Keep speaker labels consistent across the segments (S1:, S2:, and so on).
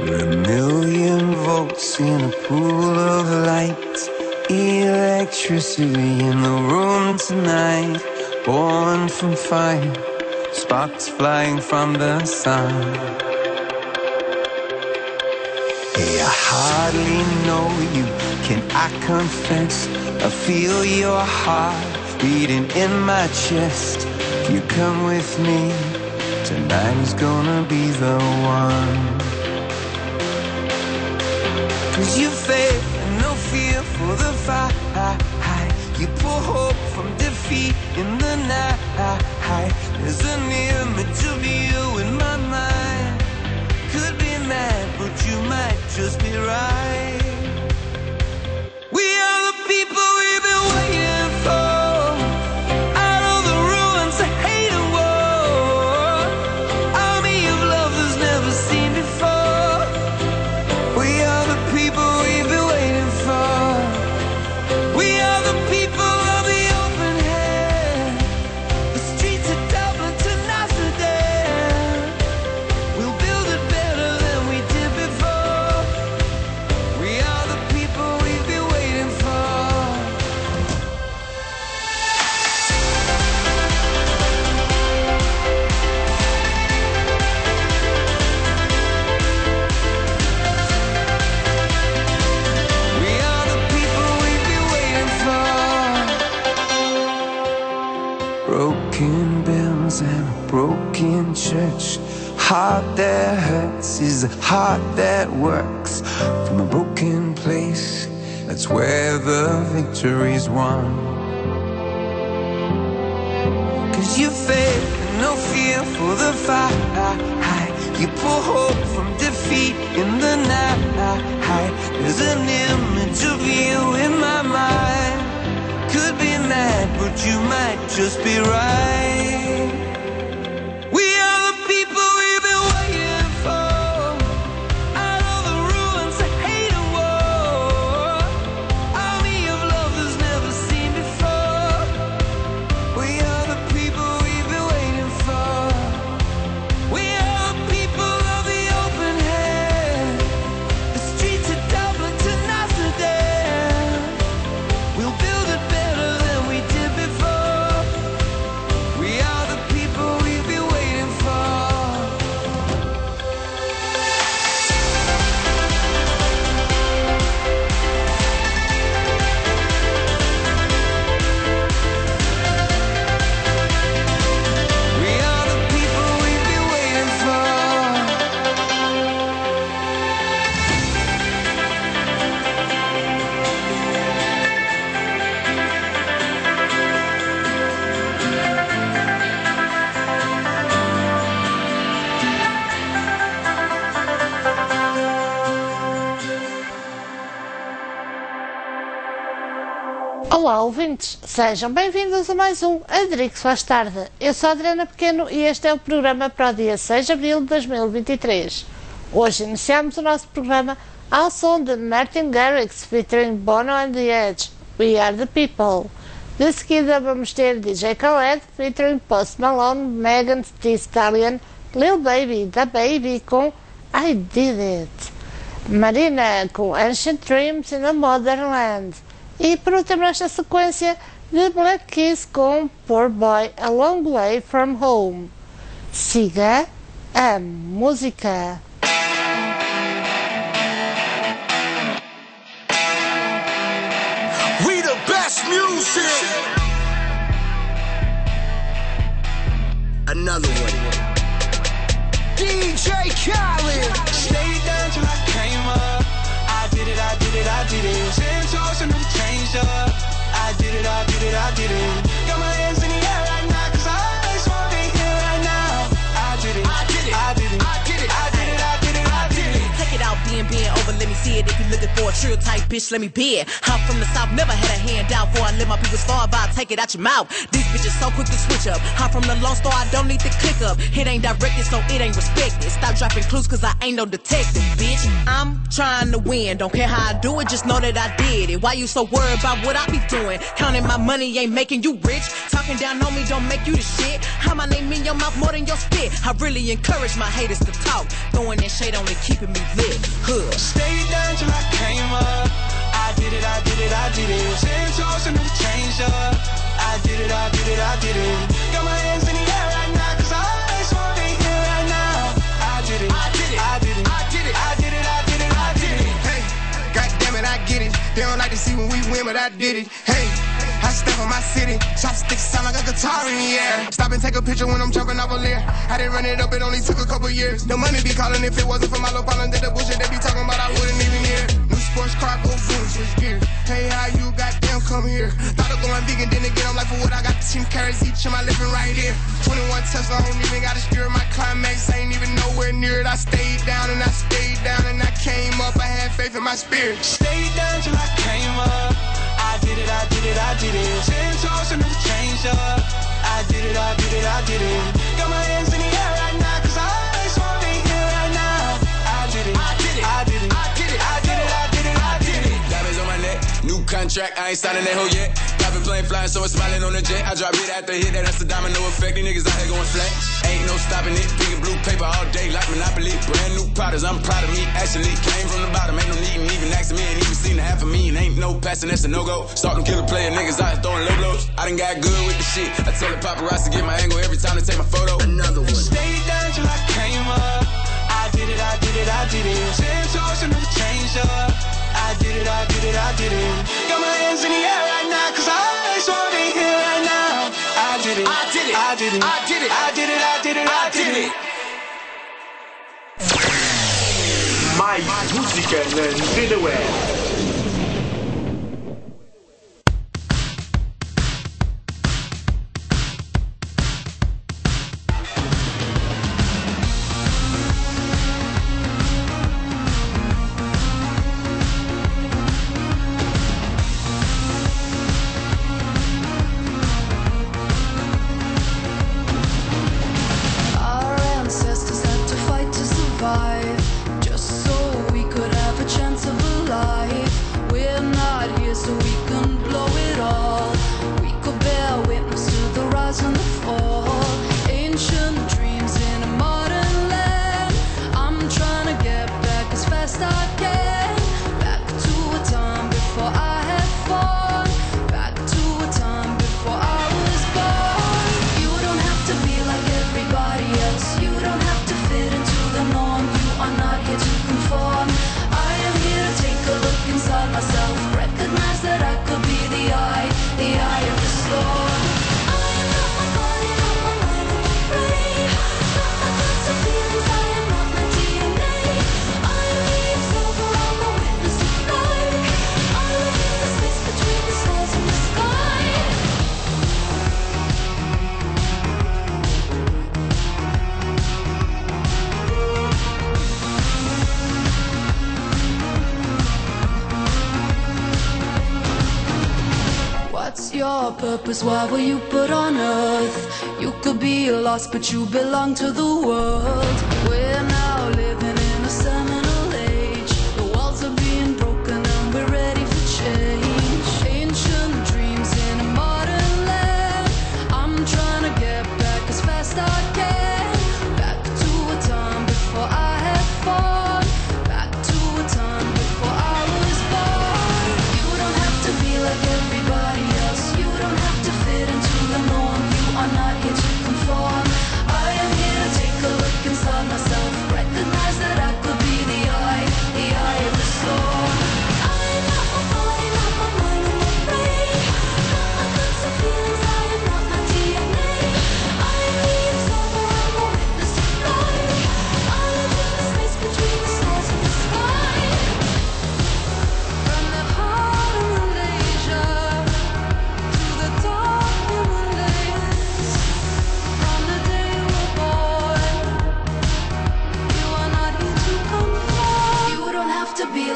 S1: We're a million volts in a pool of light, electricity in the room tonight. Born from fire, sparks flying from the sun. Hey, I hardly know you, can I confess? I feel your heart beating in my chest. If you come with me, tonight is gonna be the one. 'Cause you faith and no fear for the fight. You pull hope from defeat in the night. There's an image of you in my mind. Could be mad, but you might just be right. We are the people we've been waiting for. Out of the ruins of hate and war, army of love that's never seen before. We are the people we've been waiting for. We are the people of the open hand. The streets of Dublin to Amsterdam. We'll build it better than we did before. We are the people we've been waiting for. We are the people we've been waiting for. Broken bells and a broken church. Heart that hurts is a heart that works. From a broken place, that's where the victory's won. 'Cause you faith and no fear for the fight. You pull hope from defeat in the night. There's an image of you in my mind. Could be mad, but you might just be right. We are the people we've been waiting for. Out of the ruins of hate and war, army of love that's never seen before. We are the people we've been waiting for. We are the people of the open hand. The streets of Dublin to Amsterdam. We'll build it better than we did before. We are the people we've been waiting for. We are the people we've been waiting for.
S2: Olá, ouvintes! Sejam bem-vindos a mais um Adrix Faz Tarde. Eu sou a Adriana Pequeno e este é o programa para o dia 6 de abril de 2023. Hoje iniciamos o nosso programa ao som de Martin Garrix featuring Bono and the Edge, We Are the People. De seguida vamos ter DJ Khaled featuring Post Malone, Megan Thee Stallion, Lil Baby, Da Baby com I Did It, Marina com Ancient Dreams in a Modern Land. E por último nesta sequência de Black Keys com Poor Boy A Long Way From Home. Siga a música.
S3: We the best music. Another one. DJ Khaled.
S4: Stayed down till I came up. I did it, I did it, I did it. 10 toes and I'm changed up. I did it, I did it, I did it. Got my hands in the air right now, 'cause I always wanna be here right now. I did it, I did it, I did it, I did it, I did it, I did it.
S5: Take it out, being over, let me see it if you're looking for a trill type bitch, let me bid. I'm from the south, never had a handout. Before I let my people starve, I'll take it out your mouth. These bitches so quick to switch up. I'm from the Lone Star, I don't need to click up. It ain't directed, so it ain't respected. Stop dropping clues, cause I ain't no detective, bitch. I'm trying to win, don't care how I do it, just know that I did it. Why you so worried about what I be doing? Counting my money ain't making you rich. Talking down on me don't make you the shit. How my name in your mouth more than your spit. I really encourage my haters to talk. Throwing that shade only keeping me lit. Hood.
S4: Stayed down till I came up. I did it, I did it, I did it. Same toast and never change up. I did it, I did it, I did it. Got my hands in the air right now, cause I always want to be here right now. I did it, I did it, I did it, I did it, I did it, I did it, I did it.
S3: Hey, goddamn it, I get it. They don't like to see when we win, but I did it. Hey, I step on my city. Chopsticks sound like a guitar in the air. Stop and take a picture when I'm jumping off a lair. I didn't run it up, it only took a couple years. The money be calling if it wasn't for my little problem. Did the bullshit they be talking about, I wouldn't even hear. New sports car, go boom, switch gears. Hey, how you goddamn come here? Thought of going vegan, then again, I'm like, for what I got 10 carrots each in my living right here. 21 Tesla, I don't even got a steer. My climax ain't even nowhere near it. I stayed down and I stayed down and I came up. I had faith in my spirit.
S4: Stayed down till I came up. I did it, I did it, I did it. Same toast and never change up. I did it, I did it, I did it. Got my hands in the air right now, cause I always want to be here right now. I did it, I did it, I did it, I did it, I did it, I did it, I did it.
S6: Diamonds on my neck, new contract, I ain't signing that hoe yet. Private plane flying, so it's smiling on the jet. I drop hit after hit, that's the domino effect. These niggas out here going flat. Ain't no stopping it. Picking blue paper all day like Monopoly. Brand new products, I'm proud of me. Actually came from the bottom, ain't no need even asking me. Ain't even seen a half of me, and ain't no passing, that's a no-go. Starting killer player, niggas out here throwing low blows. I done got good with the shit. I tell the paparazzi to get my angle every time they take my photo. Another one.
S4: Stayed down till I came up. I did it, I did it, I did it. Same toast and never change up. I did it, I did it, I did it. Got my hands in the air right now, cause I always want to be here right now. I did it, I did it, I did it, I did it, I did it, I did it, I did it.
S7: Mais música na Antena Web.
S8: Just so we could have a chance of a life. We're not here so we can blow it all. We could bear witness to the rise and the fall. Ancient dreams in a modern land. I'm trying to get back as fast I can. Back to a time before I had fun. Back to a time before I was born. You don't have to be like everybody else. You don't have to fit into the norm. You are not here to conform. I am here to take a look inside myself. Recognize that I could be the eye of the storm. I am not my body, not my mind, not my brain. Not my thoughts or feelings, I am not my DNA. I am the observer, I'm the witness of life. I live in the space between the stars and the sky. What's your purpose? Why were you put on earth? You could be lost, but you belong to the world. We're now living in a seminal age. The walls are being broken and we're ready for change. Ancient dreams in a modern land. I'm trying to get back as fast I can. Back to a time before I had fun. Back to a time before I was born. You don't have to be like everybody else. You don't have to fit into the norm. You are not here to conform. I am here to take a look inside myself.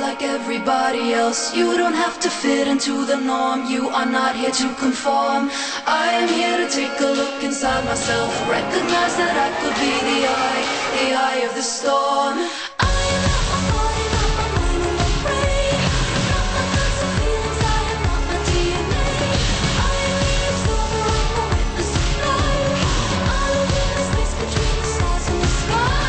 S8: like everybody else. You don't have to fit into the norm. You are not here to conform. I am here to take a look inside myself. Recognize that I could be the eye of the storm. I am not my body, not my mind, and my brain. Not my thoughts and feelings, I am not my DNA. I am the observer, I'm the witness of life. I live in the space between the stars and the sky.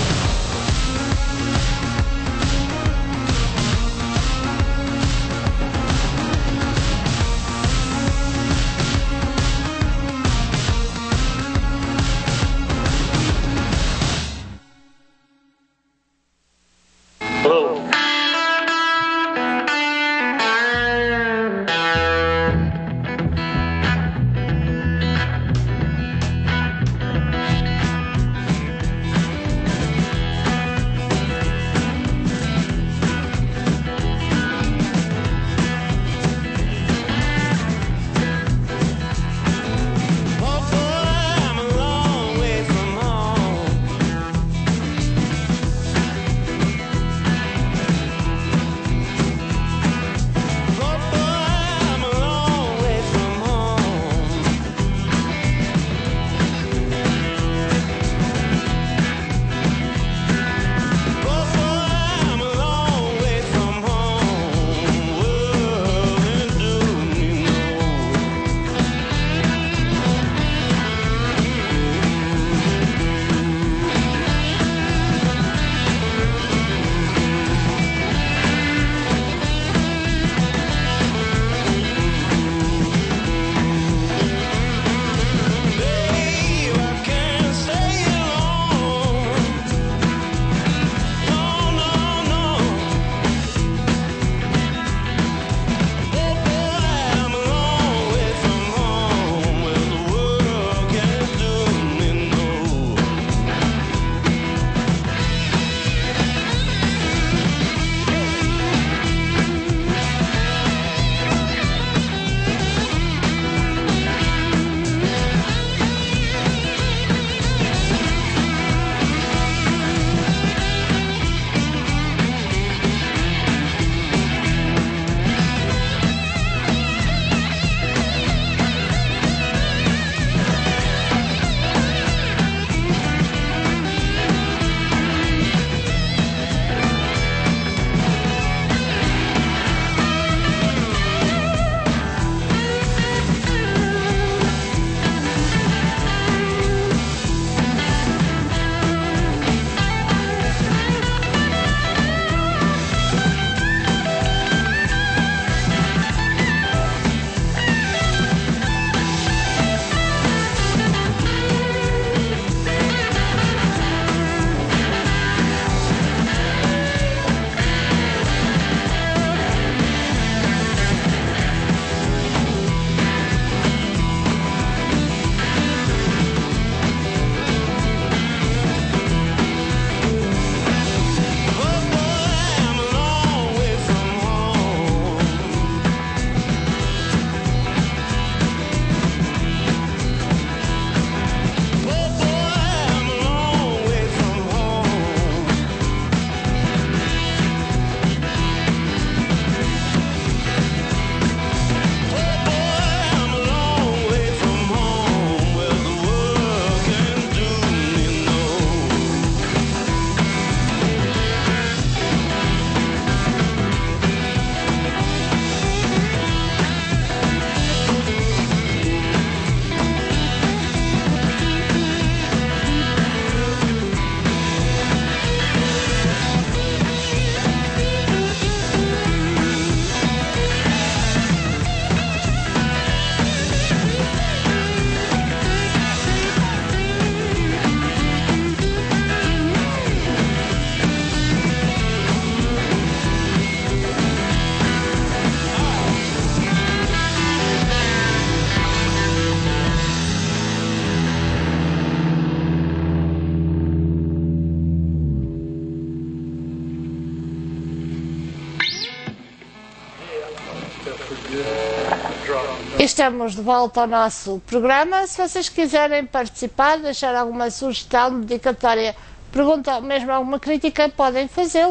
S2: Estamos de volta ao nosso programa. Se vocês quiserem participar, deixar alguma sugestão, dedicatória, pergunta ou mesmo alguma crítica, podem fazê-lo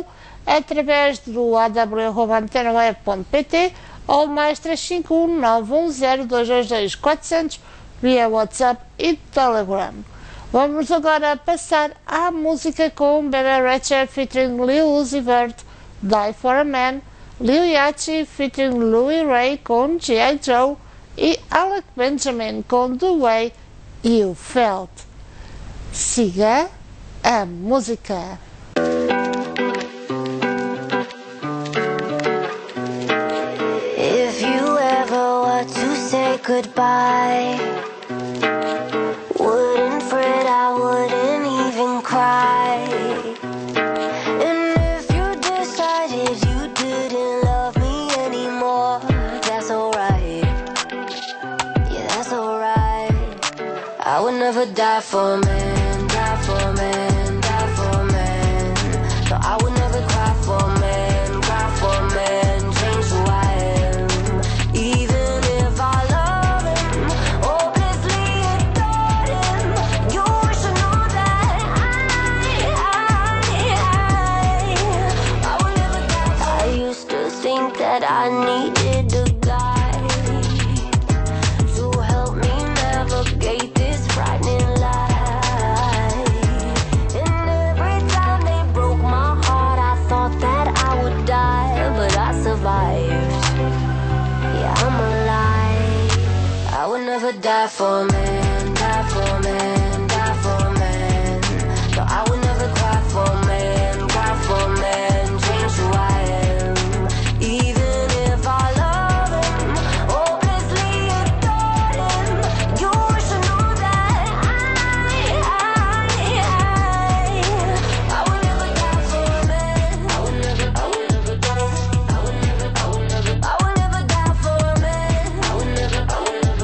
S2: através do aw@antenaweb.pt ou mais 351 910 222 400 via WhatsApp e Telegram. Vamos agora passar à música com Bebe Rexha featuring Lil Uzi Vert, Die For A Man, Lil Yachty featuring Louis Ray com G.I. Joe e Alec Benjamin com The Way You Felt. Siga a música.
S9: If you ever were to say goodbye, wouldn't fret, I wouldn't even cry. And if you decided you didn't love me anymore, that's alright. Yeah, that's alright. I would never die for a man, die for a man, die for a man. No, I would never cry for a man, cry for a man, change who I am. Even if I love him, hopelessly adored him, you should know that I would never die. I used to think that I needed a guy to help me navigate this frightening life. And every time they broke my heart, I thought that I would die, but I survived. Yeah, I'm alive. I would never die for a man, die for a man, die for a man. No, I would never cry for a man, cry for a man, change who I am. Even if I love him, hopelessly adored him, you should know that I would never die for a man. I would never die. I would never die for a man. I would never die.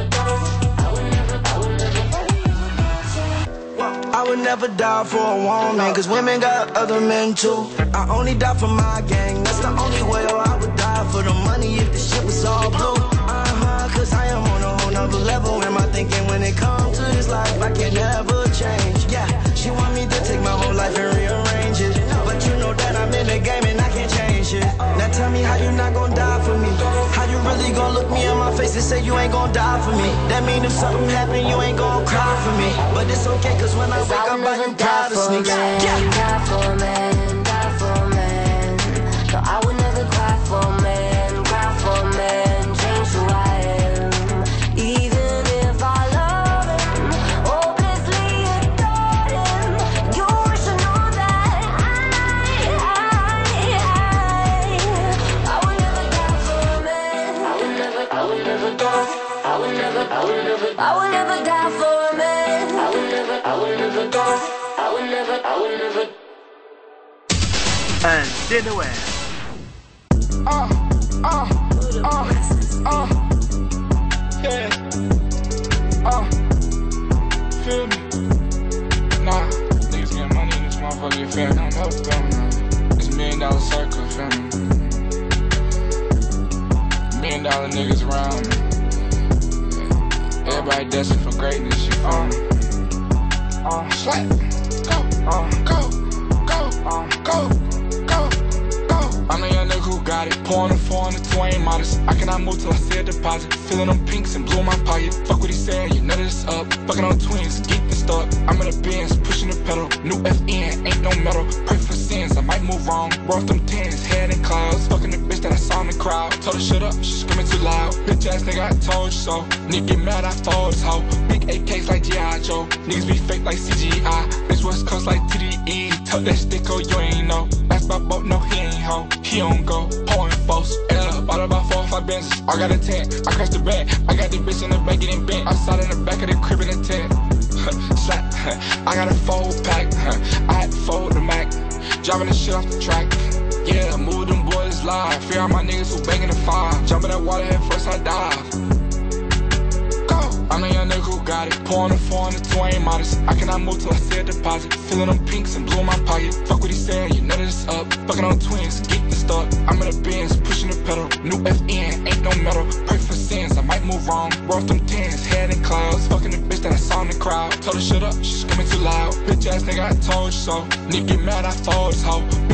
S10: I would never die for a woman, cause women got other men too. I only die for my gang, that's the only way, or I would die for the money if the shit was all blue. Cause I am on a whole nother level in my thinking when it comes to this life, I can never change. Yeah, she want me to take my whole life and rearrange it, but you know that I'm in the game and I can't change it. Now tell me how you not gonna die for me, how you really gonna look me in my face and say you ain't gonna die for me. That mean if something happen you ain't gonna cry for me, but it's okay cause when I wake up I can die to sneaks.
S9: Die for a man, die for a man. No, I would never cry for a man, cry for a man, change who I am. Even if I love him, hopelessly adored him, you should know that I would never die for a man. I would never die. I would never die for a man. I would never die. I would never.
S7: Antenaweb.
S11: Yeah. Feel me? Nah, niggas getting money in this motherfucker, you feel me? I don't know what's going on. It's $1 million circle, feel me? $1 million niggas around me. Everybody destined for greatness, you feel me? Slap. Go. I'm the young nigga who got it. Pouring a 4 on the 2, ain't modest. I cannot move till I see a deposit. Feeling them pinks and blue in my pocket. Fuck what he saying, you know that it's up. Fucking on twins, geek this stuff. I'm in the Benz, pushing the pedal. New FN, ain't no metal. Pray for sins, I might move wrong. Roll them 10s, head in clouds. Fucking the bitch that I saw in the crowd. Told her shut up, she screaming too loud. Bitch ass nigga, I told you so. Nigga get mad, I fold this hoe. Big AKs like G.I. Joe. Niggas be fake like CGI. Bitch West Coast like TDE. Tuck that stick, oh, you ain't know. Ask my boat, no, he ain't hoe. He don't go, pouring false. Bought about 4 or 5 Benzes. I got a tent, I crashed the bank. I got the bitch in the back getting bent. Outside in the back of the crib in the tent. Slap, I got a 4-pack. I had to fold the Mac. Driving the shit off the track. Yeah, move them boys live. Fear all my niggas who banging the fire. Jump in that water head first, I dive. I'm the young nigga who got it. Pouring a 4 on the 2, ain't modest. I cannot move till I see a deposit. Feeling them pinks and blue in my pocket. Fuck what he saying, you know that it's up. Fucking on twins, geek this stuff. I'm in the Benz, pushing the pedal. New FN, ain't no metal. Pray for sins, I might move wrong. Roll them 10s, head in clouds. Fucking the bitch that I saw in the crowd. Told her shut up, she screaming too loud. Bitch ass nigga, I told you so. Nigga get mad, I fold this hoe. Big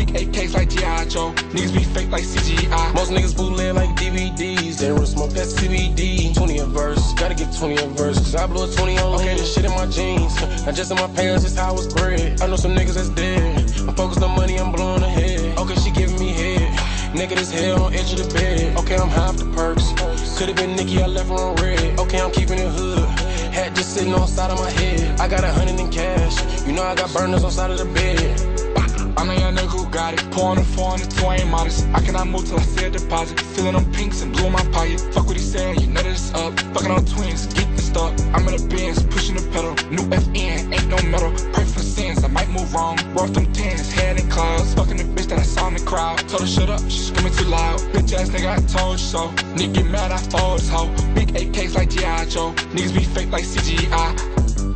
S11: Big AKs like G.I. Joe. Niggas be fake like CGI.
S12: Most niggas bootleg like DVDs. They wanna smoke that CBD. 20 a verse, gotta get 20 a verse. Cause I blew a 20 on lean. This shit in my jeans. Not just in my pants, just how I was bred. I know some niggas that's dead. I'm focused on money, I'm blowing ahead. Okay, she giving me head. Naked as hell on edge of the bed. Okay, I'm high off the perks. Could've been Nikki, I left her on red. Okay, I'm keeping it hood. Hat just sitting on side of my head. I got 100 in cash. You know I got burners on side of the bed.
S11: I'm a young nigga who got it. Pouring a 4 on the 2, I ain't modest. I cannot move till I see a deposit. Feeling them pinks and blue in my pocket. Fuck what he saying, you know that it's up. Fucking on twins, get the stuff. I'm in the Benz, pushing the pedal. New FN, ain't no metal. Pray for sins, I might move wrong. Roll them 10s, head in clouds. Fucking the bitch that I saw in the crowd. Told her shut up, she screaming too loud. Bitch ass nigga, I told you so. Nigga get mad, I fold this hoe. Big AKs like G.I. Joe. Niggas be fake like CGI.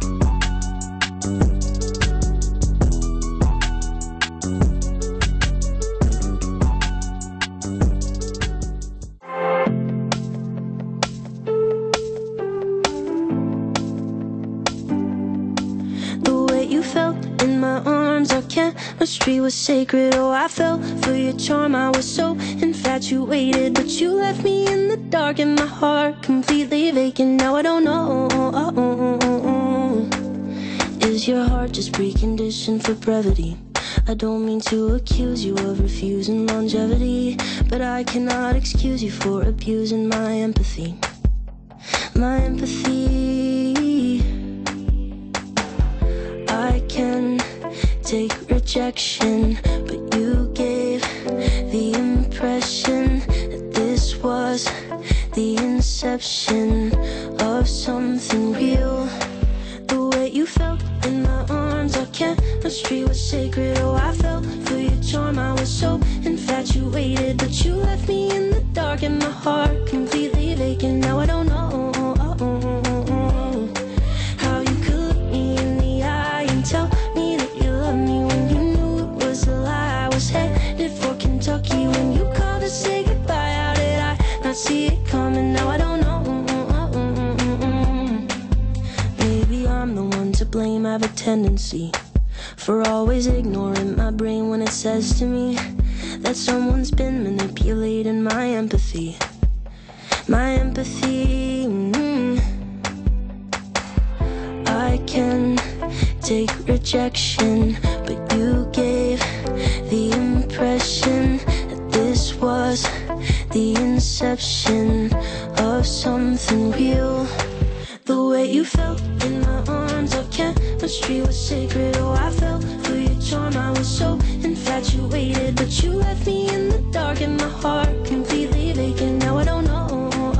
S13: Chemistry was sacred, oh I fell for your charm. I was so infatuated, but you left me in the dark and my heart completely vacant. Now I don't know, is your heart just preconditioned for brevity? I don't mean to accuse you of refusing longevity, but I cannot excuse you for abusing my empathy. My empathy. I can take rejection, but you gave the impression that this was the inception of something real. The way you felt in my arms, our chemistry was sacred. Oh, I fell for your charm. I was so infatuated, but you left me in the dark and my heart completely vacant. Now I don't know how you could look me in the eye and tell me that you love me when you knew it was a lie. I was headed for Kentucky when you called to say goodbye. How did I not see it coming? Now I don't know. Maybe I'm the one to blame. I have a tendency for always ignoring my brain when it says to me that someone's been manipulating my empathy. My empathy. I can take rejection, but you gave the impression that this was the inception of something real. The way you felt in my arms, our chemistry was sacred. Oh, I fell for your charm. I was so infatuated, but you left me in the dark and my heart completely vacant. Now I don't know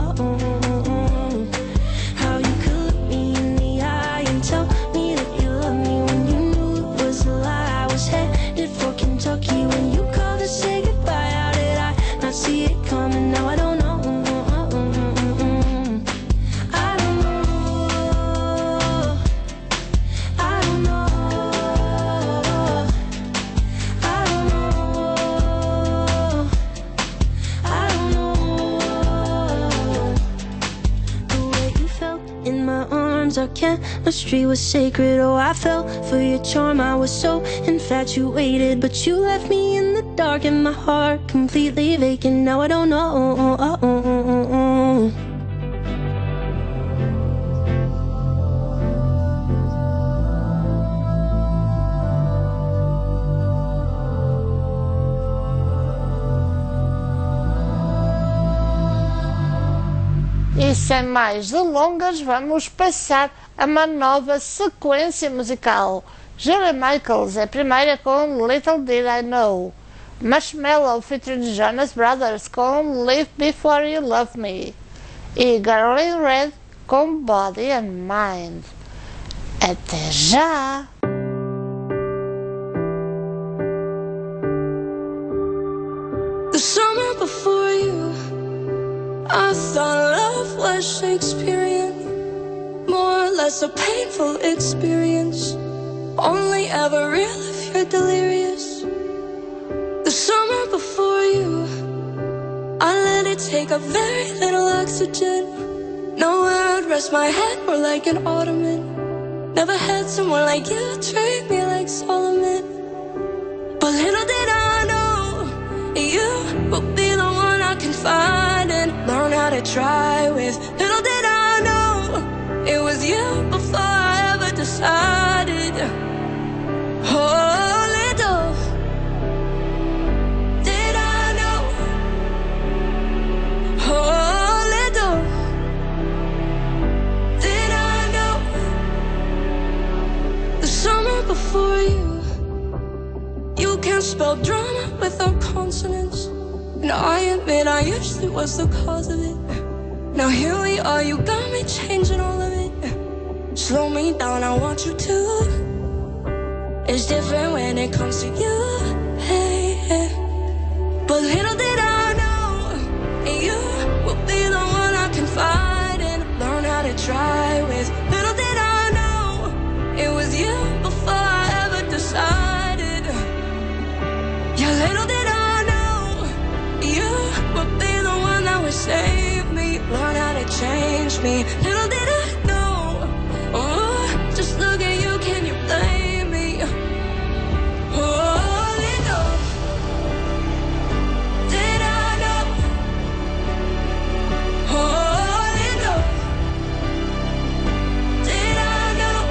S13: how you could look me in the eye and tell me that you love me when you knew it was a lie. I was headed for Kentucky when you called to say goodbye. How did I not see it coming? Now I don't know. Our chemistry was sacred. Oh, I fell for your charm. I was so infatuated, but you left me in the dark and my heart completely vacant. Now I don't know.
S2: E sem mais delongas, vamos passar a uma nova sequência musical. Julia Michaels é a primeira com Little Did I Know. Marshmello featuring Jonas Brothers com Live Before You Love Me. E Girl in Red com Body and Mind. Até já!
S8: The summer before you, I thought love was Shakespearean, more or less a painful experience, only ever real if you're delirious. The summer before you, I let it take up very little oxygen, nowhere I'd rest my head more like an ottoman. Never had someone like you treat me like Solomon. But little did I
S13: You will be the one I can find and learn how to try with. Little did I know it was you before I ever decided. Oh, little did I know. Oh, little did I know. The summer before you can't spell drama without consonants. And I admit I usually was the cause of it. Now here we are, you got me changing all of it. Slow me down, I want you to. It's different when it comes to you, hey, hey. But little did I know, you will be the one I can find and learn how to try with. Little did I know, it was you before I ever decided. Yeah, little did I know, you will be the one that would save me, learn how to change me. Little did I know, oh, just look at you, can you blame me? Oh, little did I know, oh, little did I know.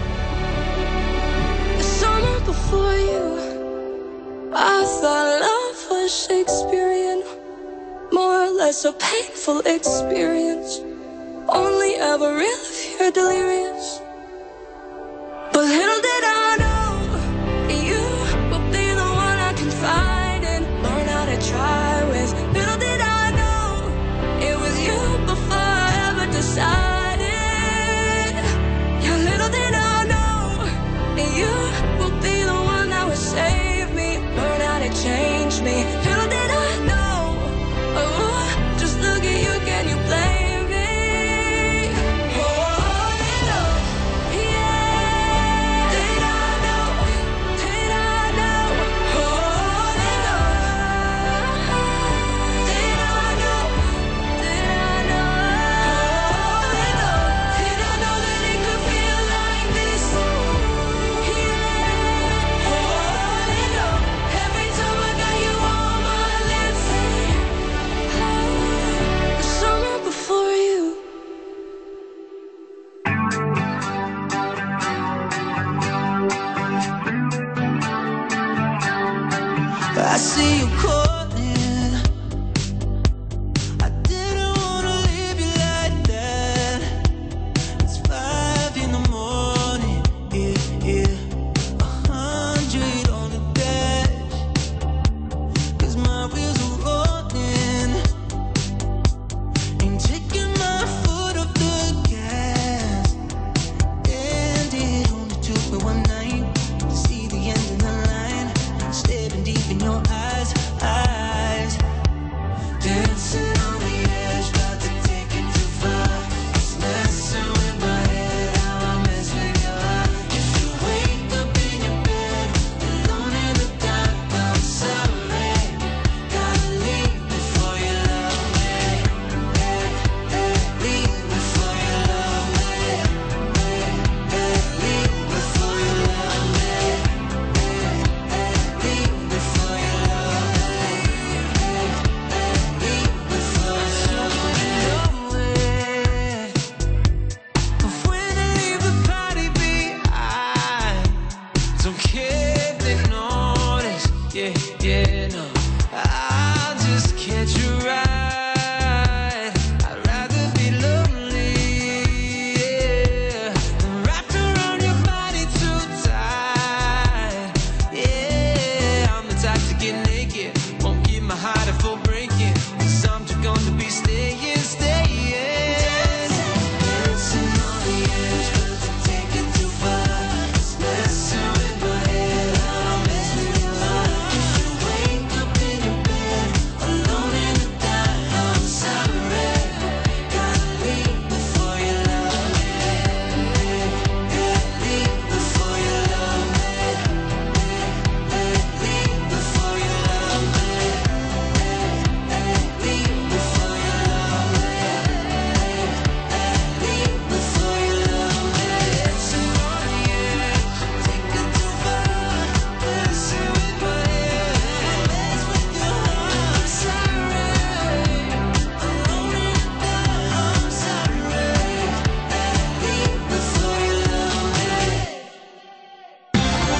S13: The summer before you, I thought love was Shakespearean, more or less a painful experience, only ever real if you're delirious. But little did I know, you will be the one I can find and learn how to try with. Little did I know, it was you before I ever decided. Yeah, little did I know, you will be the one that would save me, learn how to change me. Little did I know, oh, just look at you, can you blame me? Oh, little, yeah,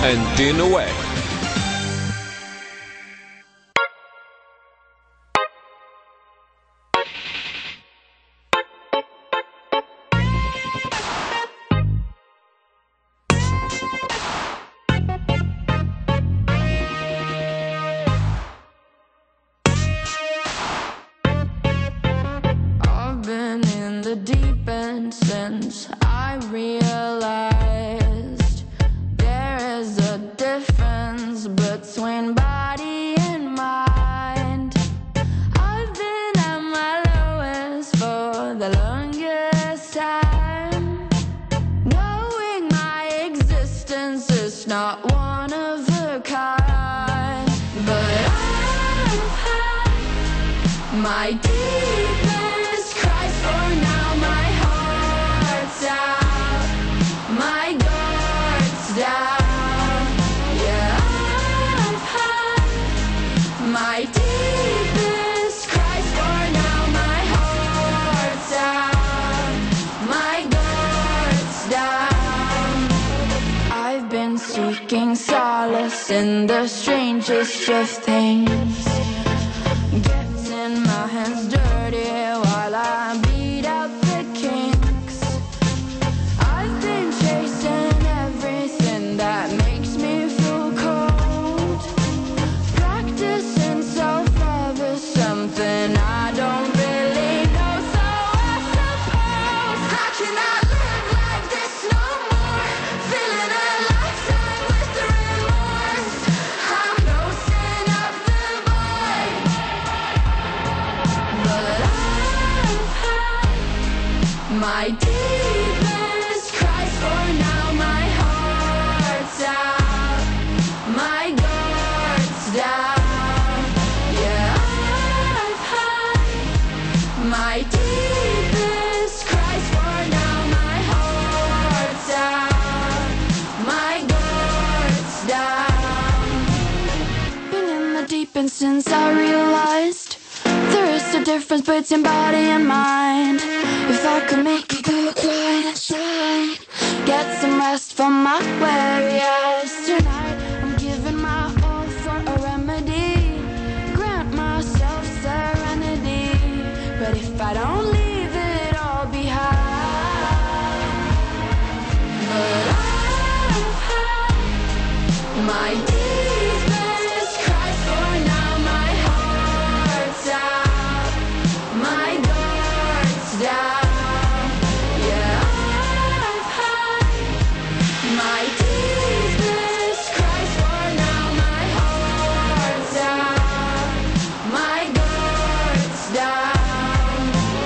S14: Antena Web.
S8: I've been in the deep end since I realized there is a difference between body and mind. I've been at my lowest for the longest time, knowing my existence is not one of a kind. But I've had my deepest cries, for now my heart's out, my guard's down. Yeah, I've had my deepest cries, for now my heart's out, my guard's down. I've been seeking solace in the strangest of things, getting my hands dirty while I beat out the kinks. I've been chasing everything that makes me feel cold, practicing self-love is something I don't really know. So I suppose I cannot live like this no more, feeling a lifetime with the remorse. I'm losing up the void, but I've had my deepest cries, for now my heart's out, my guard's down. Yeah, I've had my deepest cries, for now my heart's out, my guard's down. Been in the deep end since I realized there is a difference between body and mind. If I could make it go quiet inside, get some rest from my warriors tonight. I'm giving my all for a remedy, grant myself serenity. But if I don't leave it all behind, but I've had my deepest cries, for now my heart's out, my guard's down. Yeah, I've had my deepest cries, for now my heart's out, my guard's down.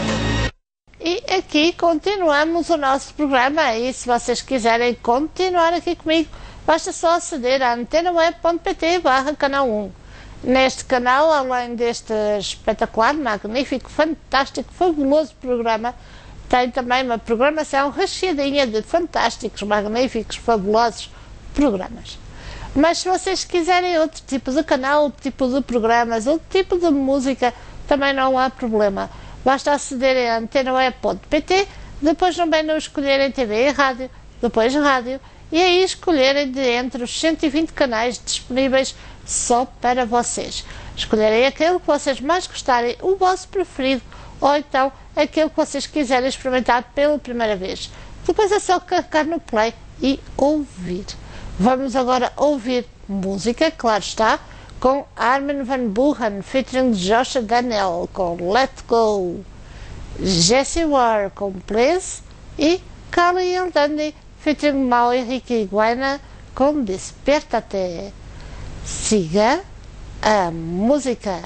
S2: E aqui continuamos o nosso programa, e se vocês quiserem continuar aqui comigo, basta só aceder a antenaweb.pt/canal 1. Neste canal, além deste espetacular, magnífico, fantástico, fabuloso programa, tem também uma programação recheadinha de fantásticos, magníficos, fabulosos programas. Mas se vocês quiserem outro tipo de canal, outro tipo de programas, outro tipo de música, também não há problema. Basta acederem a antenaweb.pt, depois no menu escolherem TV e rádio, depois rádio, e aí escolherem de entre os 120 canais disponíveis só para vocês. Escolherem aquele que vocês mais gostarem, o vosso preferido, ou então aquele que vocês quiserem experimentar pela primeira vez. Depois é só carregar no play e ouvir. Vamos agora ouvir música, claro está, com Armin van Buuren featuring Joshua Daniel com Let Go, Jessie Ware com Please e Carly El Dandy featuring Mau Henrique Iguana com Despertate. Siga a música.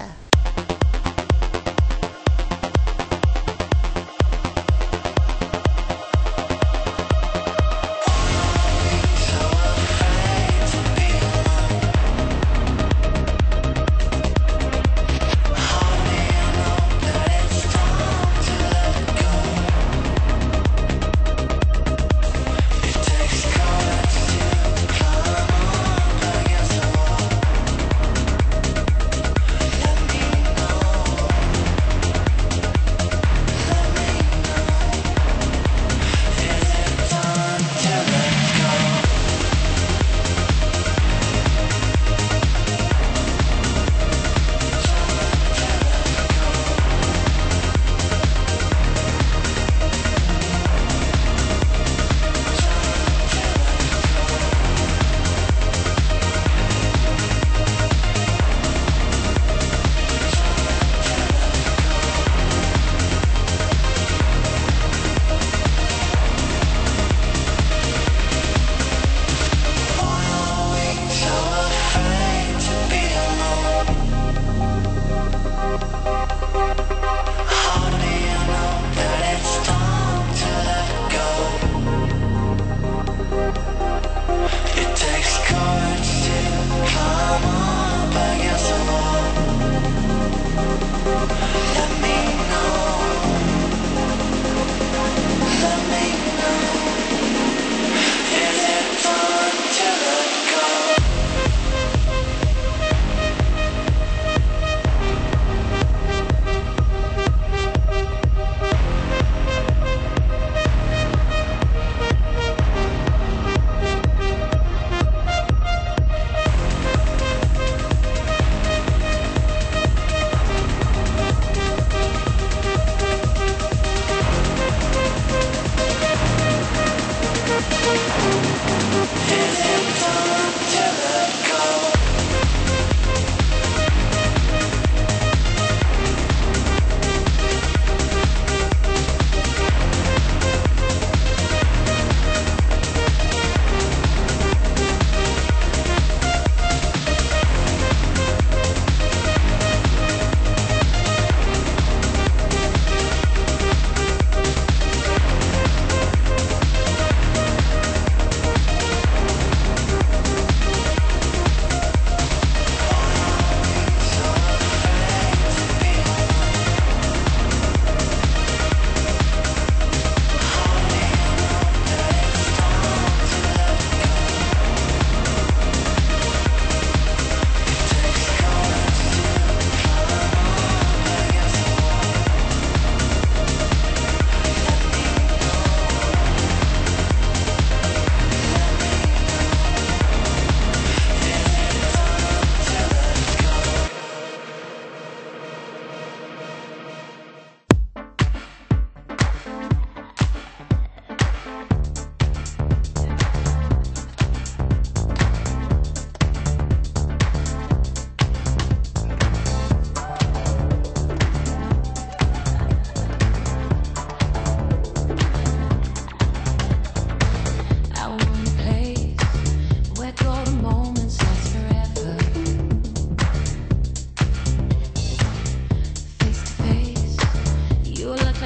S8: Let me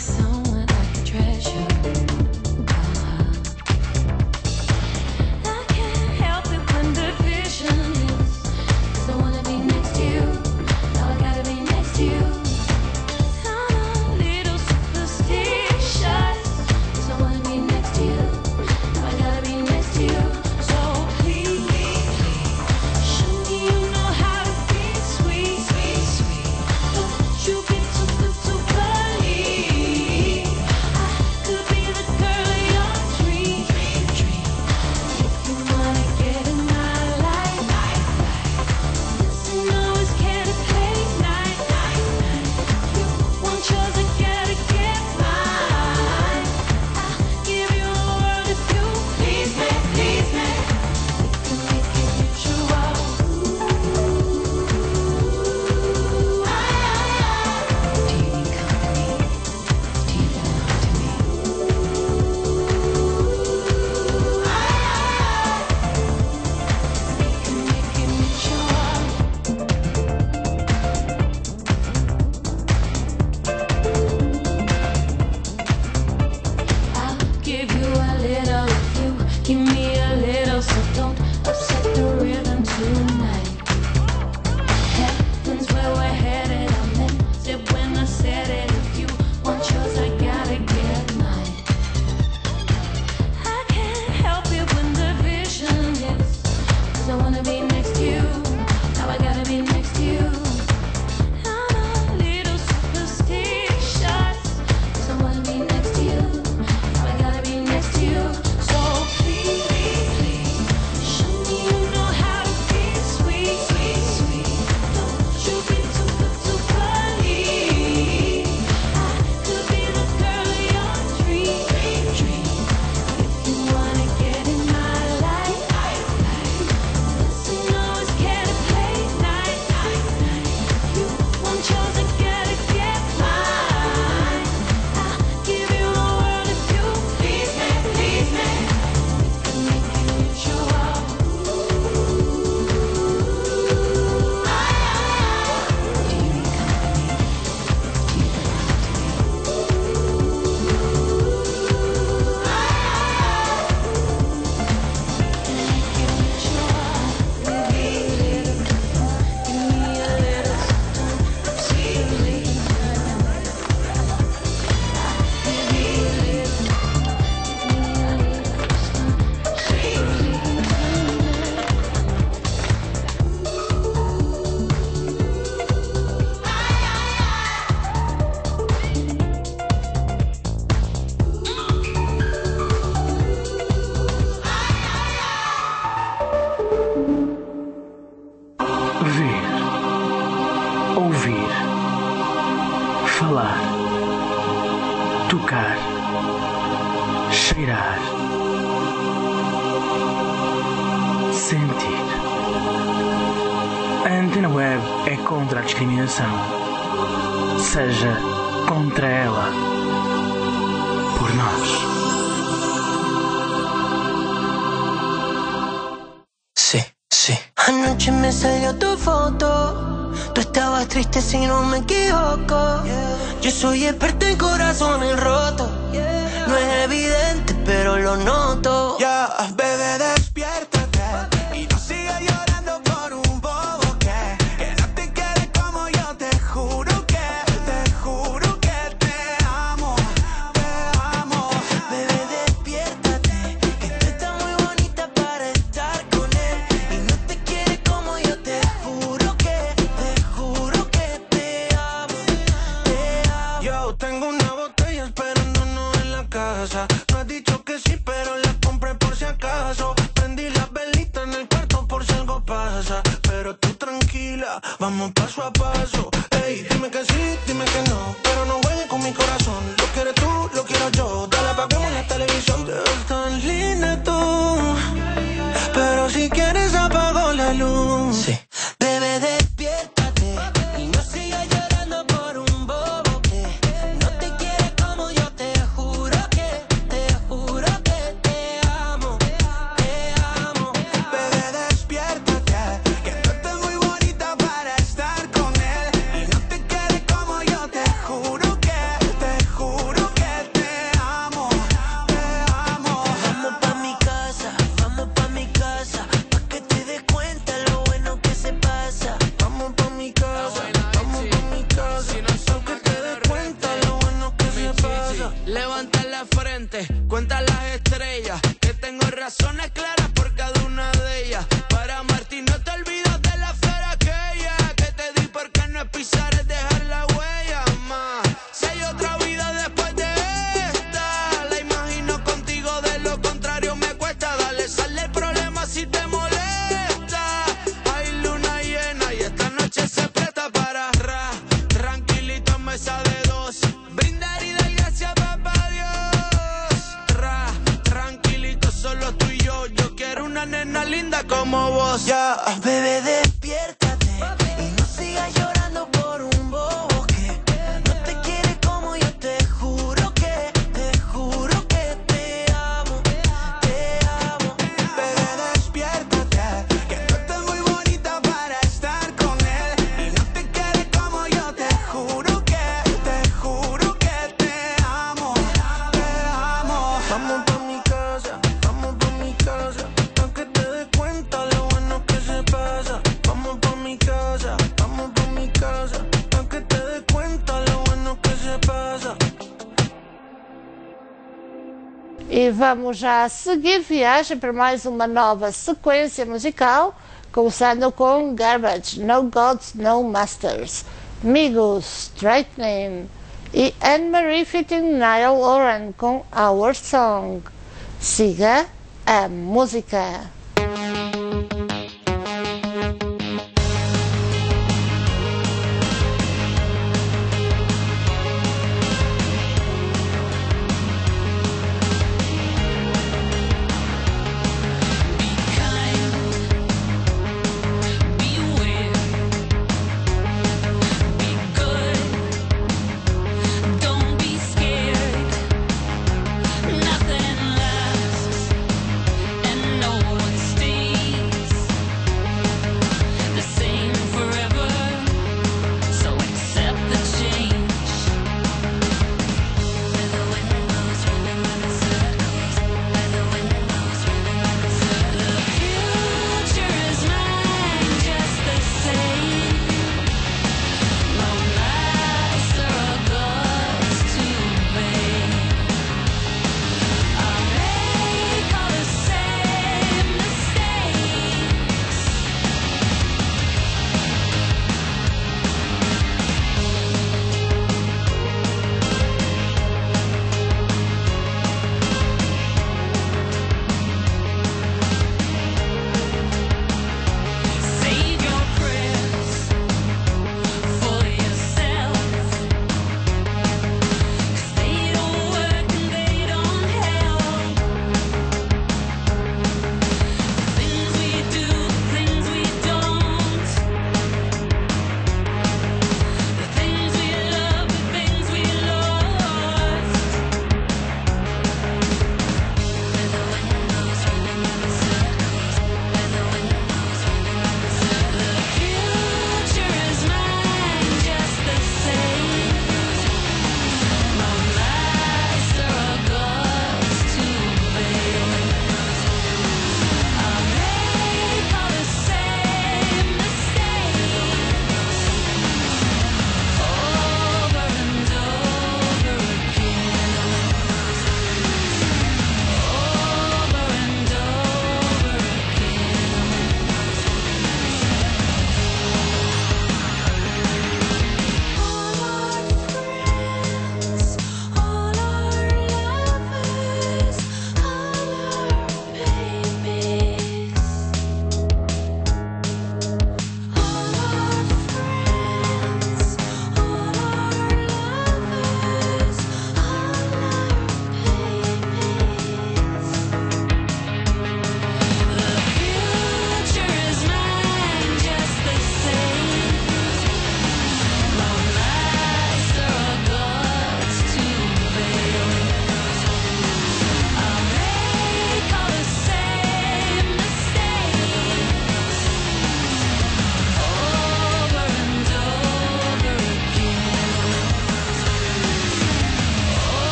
S8: someone like a treasure. I can't help it when the vision is, 'cause I wanna be next to you. Now I gotta be next to you. I'm a little superstitious, 'cause I wanna be next to you. Now I gotta be next to you. So please, show me you know how to be sweet, sweet, sweet. Don't you be too good to believe I could be the girl of your dream, dream. If you wanna get in my life, listen, always care to play night. You want yours, I gotta get mine. I'll give you the world if you please me, please me. We can make it mutual. Do you need company? Do you belong to me? We can make it mutual. I'll give you a little if you give me a little, so don't upset the rhythm tonight. Heaven's where we're headed, I meant it when I said it. If you want yours, I gotta get mine. I can't help it when the vision is, 'cause I wanna be next to you. Now I gotta be next to you. I'm a little superstitious, 'cause I wanna be next to you. Now I gotta be next to you. So please, show me you know how to be sweet, sweet, sweet. Don't you be too good to believe I could be the girl of your dream, dream. If you wanna get in my life, listen, always care to play night. You want yours, I gotta get mine. I'll give you the world if you please me, please me. We can make it mutual. Do you need company? Do you belong to me? We can make it mutual. Give me a little, give me a little something sweetly. Give me a little, give me a little something sweetly.
S7: Ver, ouvir, falar, tocar, cheirar, sentir. A Antena Web é contra a discriminação. Seja contra ela. Por nós.
S10: Sí, sí. Anoche me salió tu foto. Tú estabas triste si no me equivoco. Yo soy experto en corazones rotos. No es evidente, pero lo noto.
S3: Ya, bebé, despiértate y no sigas llorando por un bobo que no te quiere como yo. Te juro que te amo, te amo.
S10: Bebé, despiértate, que tú estás muy bonita para estar con él. Y no te quiere como yo, te juro que te amo, te amo.
S3: Yo tengo una botella esperándonos en la casa. No has dicho que sí, pero la compré por si acaso. Prendí las velitas en el cuarto por si algo pasa. Pero tú tranquila, vamos paso a paso. Ey, dime que sí, dime que no, pero no juegues con mi corazón. Lo quieres tú, lo quiero yo. Dale, apaguemos la televisión. Te ves tan linda tú, pero si quieres apago la luz.
S10: Sí. Bebé, despiértate y no sigas llorando por un bobo que no te quiere como yo. Te juro que te amo, te amo.
S3: Bebé, despiértate, que tú estás muy bonita para estar con él.
S14: frente, cuenta las estrellas, que tengo razones claras por cada una de ellas. Para amarte no te olvidas de la flor aquella que te di porque no es pisar, es dejar la huella más. Si hay otra vida después de esta, la imagino contigo, de lo contrario me cuesta. Dale, sale el problema si te molesta. Hay luna llena y esta noche se presta para tranquilito en mesa de dos, brindar y dar gracias papá Dios. Tranquilito solo tú y yo quiero una nena linda como vos.
S10: Ya, bebé, despiértate y no sigas llorando por un bobo que no te quiere como yo. Te juro que te amo, te amo. Bebé, despiértate, que tú estás muy bonita para estar con él y no te quiere como yo. Te juro que te amo, te amo. Vamos pa' mi casa, aunque te des cuenta lo bueno que se pasa. Vamos pa' mi casa, aunque te des cuenta lo bueno que se pasa.
S2: E vamos já a seguir viagem para mais uma nova sequência musical, começando com Garbage, No Gods, No Masters, Migos, Straightening e Anne-Marie featuring Niall Horan com Our Song. Siga a música.
S8: Don't be scared, nothing lasts, and no one's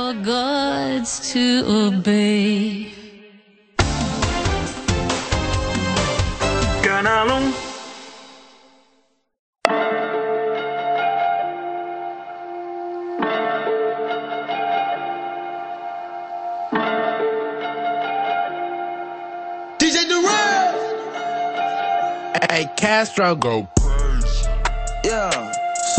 S15: your gods to obey.
S7: Canal 1.
S10: DJ Durant.
S16: Hey, Castro, go crazy.
S10: Yeah,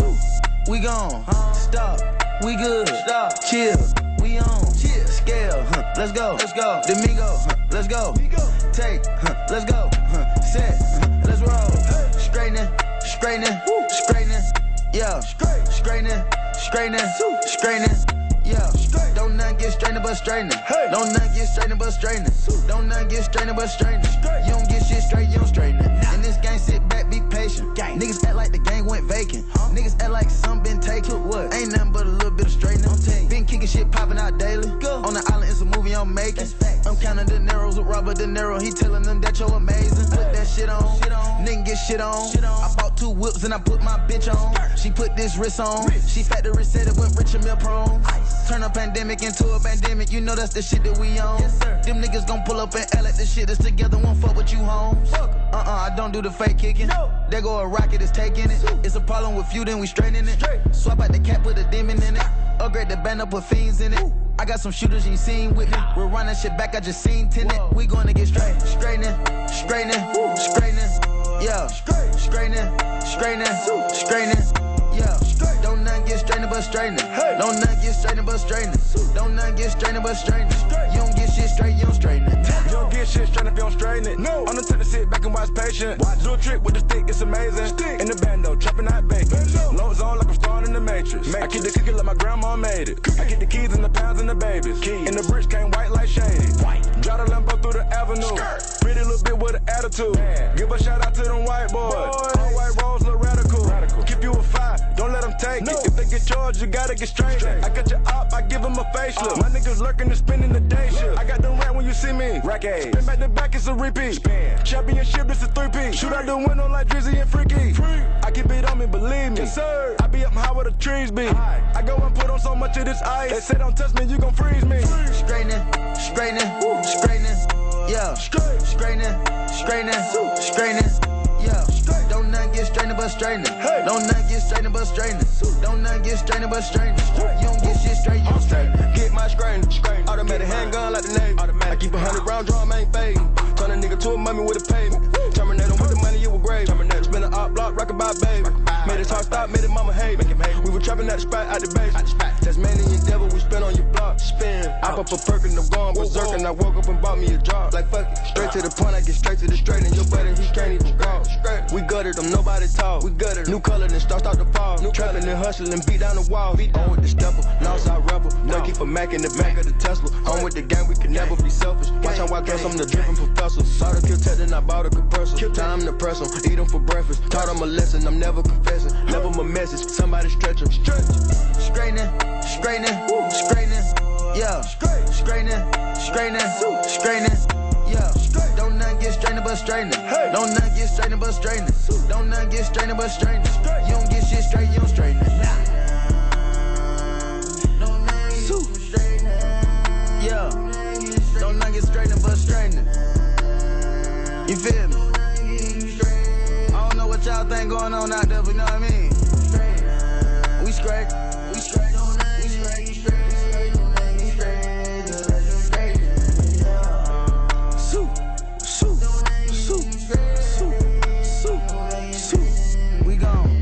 S10: we gone. Stop. We good. Stop. Chill. We on. Chill. Scale. Let's go. Let's go. Domingo. Let's go. Take. Let's go. Set. Let's roll. Straightening. Straightening. Straightening. Yeah. Straightening. Straightening. Straightening. Yeah. Don't nothing get straightening but straightening. Don't nothing get straightening but straightening. Don't nothing get straightening but straightening. You don't get shit straight, you don't straighten it. In this game, sit back, be patient. Niggas act like the game went vacant. Niggas act like some been taken. What? Ain't nothing but a little bit of straightening. Been kicking shit popping out daily. On the island, it's a movie I'm making. I'm counting De Niro's with Robert De Niro. He telling them that you're amazing. Put that shit on. Nigga get shit on. I bought 2 whips and I put my bitch on. She put this wrist on. She factory said it went rich and meal prone. Turn a pandemic into a pandemic. You know that's the shit that we on. Them niggas gon' pull up and L at the shit that's together. Won't fuck with you, homes. I don't do the fake kicking. There go a rocket, it's taking it. It's a problem with you, then we straightening it. Swap out the cap, put a demon in it. Upgrade the band up, put fiends in it. I got some shooters you ain't seen with me. We're running shit back, I just seen tenant. We gonna get straight. Straightening, straightening, straightening. Yeah. Straightening, straightening, straightening. Yeah. Don't nothing get straightening but straightening. Don't nothing get straightening but straightening. Don't nothing get straightening but straightening. You don't get shit straight, you don't straighten it.
S17: You don't get shit straight if you don't straighten it. No. I'm the type to sit back and watch patient. Do a trick with the stick, it's amazing. In the bando, chopping out bacon. Low zone like I'm starring in the Matrix. I keep the cookie like my grandma made it. I get the keys and the pounds and the babies. And the bricks came white like shady. Drive the Lambo through the avenue. Pretty little bit with an attitude. Give a shout out to them white boys. All white rolls look radical. Keep you a 5, don't let them take it. If they get charged, you gotta get straight. I got your op, I give them a facelift. My niggas lurking and spending the day shift. I got them rap when you see me. Rack A's. Spin back to back, it's a repeat. Spin. Championship, it's a 3-piece. Shoot out the window like Drizzy and Freaky. I keep it on me, believe me. Yes, sir. I be up high where the trees be. I go and put on so much of this ice. They say don't touch me, you gon' freeze me.
S10: Straightening, straightening, straightening. Yeah. Straightening, straightening, straightening. Yeah. Don't nothing get straightening but straightening. Don't nothing get straightening but straightening. Don't nothing get straightening but straightening. You don't get shit straight, you don't straighten.
S17: Get my straightening. Automatic handgun like the Navy. I keep 100 round drum, ain't fading. Turn a nigga to a mummy with a payment. Terminator with the money, you were grave. Spin an op block, rockin' by baby. Made his heart stop, made it mama hate. We were trapping at the spot, out the base. Tasmanian devil, we spin on your block. Spin. I pop a perk and I'm gone berserk. And I woke up and bought me a job. Like fuck it. Straight to the point, I get straight to the straight. And your buddy, he can't even walk. We gutted them, nobody talk. We gutted new color, then start to fall. Trapping and hustling, beat down the wall. On with the stepper, Northside rebel. No. Keep a Mac in the back of the Tesla. On with the gang, we can never be selfish. Watch how I dress, I'm the dripping professor. Saw the kill tech, then I bought a compressor. Time to press them, eat them for breakfast. Taught them a lesson, I'm never confessing. Never my message, somebody stretch them.
S10: Straightening, straightening, straightening. Yeah. Straightening, straightening, straightening. Yeah. Don't nothing get straightening but straightening. Don't nothing get straightening but straightening. Don't nothing get straightening but straightening. You don't get shit straight, you don't straighten it. Yeah. Don't nothing get straightening but straightening. You feel me? I don't know what y'all think going on out there, but you know what I mean? We straight. We straight. We straight. We straight. We gone.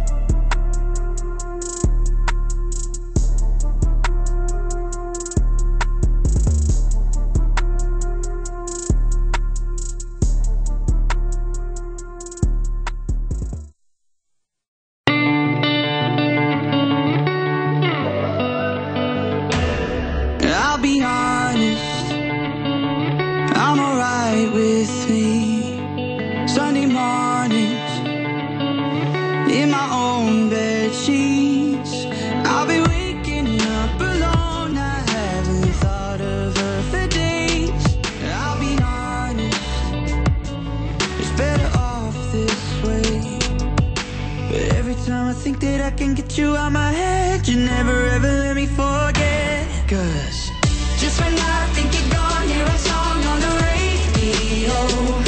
S14: I'll be honest, I'm alright with me. Sunday mornings, in my own bed sheets, I'll be waking up alone. I haven't thought of her for days. I'll be honest, it's better off this way. But every time I think that I can get you out my head, you never ever let me forget.
S10: Cause
S8: just when I think you're gone, hear a song on the radio.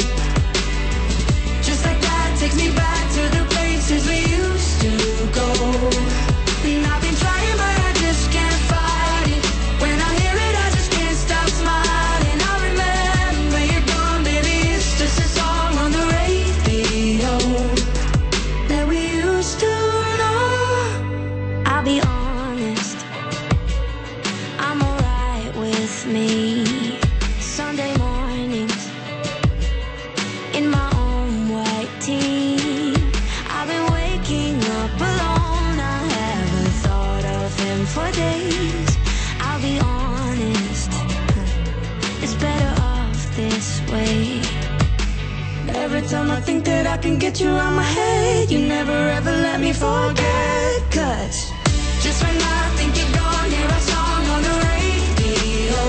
S8: Just like that takes me back to the places we used to go. And I've been trying but I just can't fight it. When I hear it I just can't stop smiling. I remember you're gone, baby, it's just a song on the radio that we used to know.
S13: I'll be honest, I'm alright with me. Sunday mornings in my own white tee. I've been waking up alone, I haven't thought of him for days. I'll be honest, it's better off this way.
S8: Every time I think that I can get you out my head, you never ever let me forget. Cause just when I think you're gone, hear a song on the radio.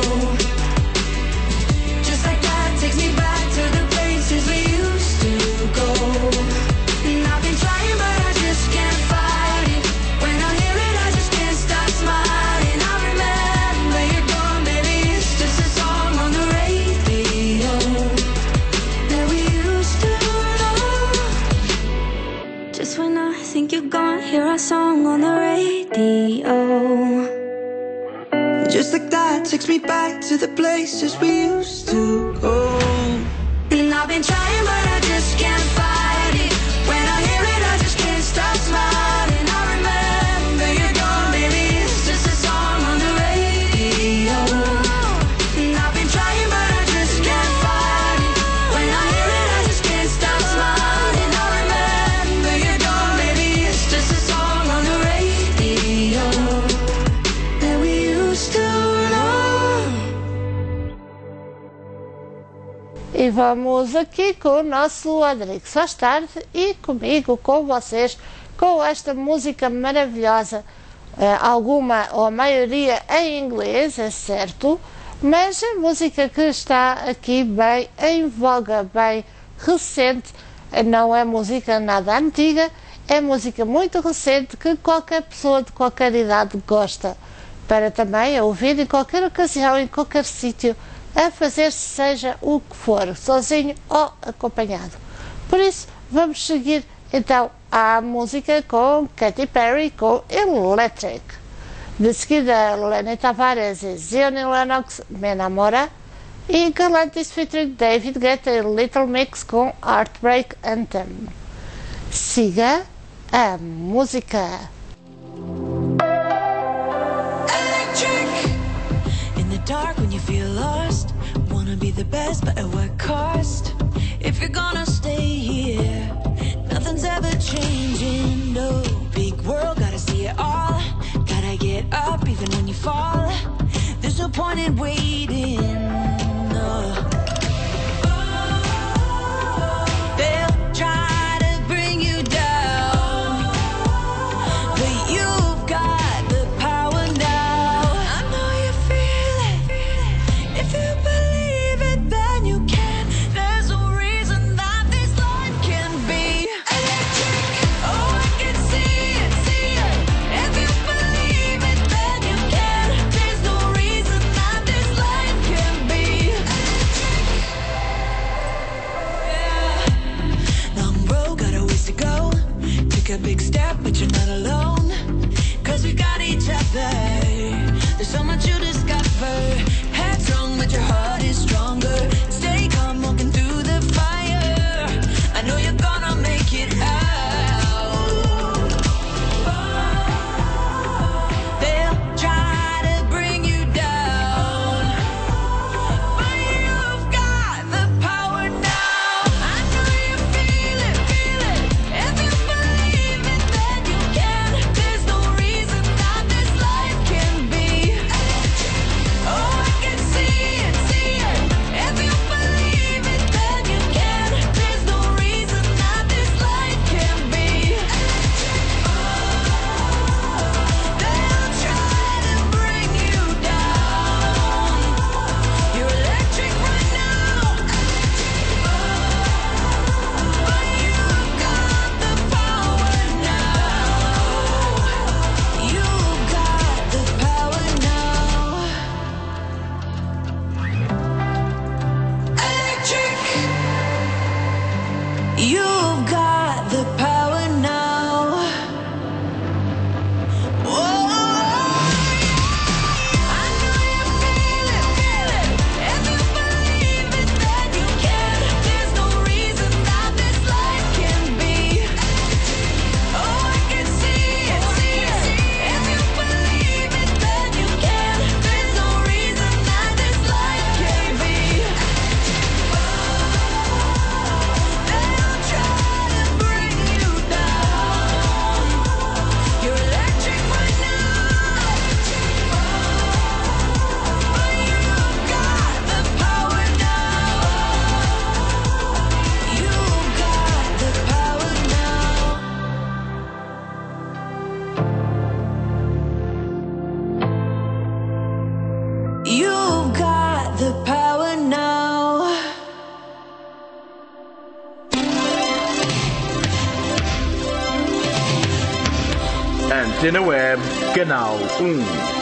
S8: Just like that takes me back to the places we used to go. And I've been trying but I just can't fight it. When I hear it I just can't stop smiling. I remember you're gone, baby, it's just a song on the radio that we used to know.
S13: Just when I think you're gone, hear a song on the radio.
S10: just like that takes me back to the places we used to go.
S8: And I've been trying but I just can't fight it. When I hear it I just can't stop smiling. I remember you're gone, baby, it's just a song on the radio. And I've been trying but I just can't fight it. When I hear it I just can't stop smiling. I remember you're gone, baby, it's just a song on the radio that we used to know.
S2: E vamos aqui com o nosso Adrix Faz Tarde e comigo, com vocês, com esta música maravilhosa, alguma ou a maioria em inglês, é certo, mas a música que está aqui bem em voga, bem recente, não é música nada antiga, é música muito recente que qualquer pessoa de qualquer idade gosta, para também ouvir em qualquer ocasião, em qualquer sítio, a fazer seja o que for, sozinho ou acompanhado. Por isso, vamos seguir então à música com Katy Perry, com Electric. De seguida, Lenny Tavares e Zion Lennox, Me Namora, e Galantis featuring David Guetta e Little Mix com Heartbreak Anthem. Siga a música.
S18: Dark when you feel lost, wanna be the best but at what cost? If you're gonna stay here, nothing's ever changing, no. Big world, gotta see it all, gotta get up even when you fall. There's no point in waiting, no. They'll try to bring you down, but you've got the power now. I know you feel it. If you believe it, then you can. There's no reason that this life can be electric. Oh, I can see it, see it.
S7: Antena Web, Canal 1.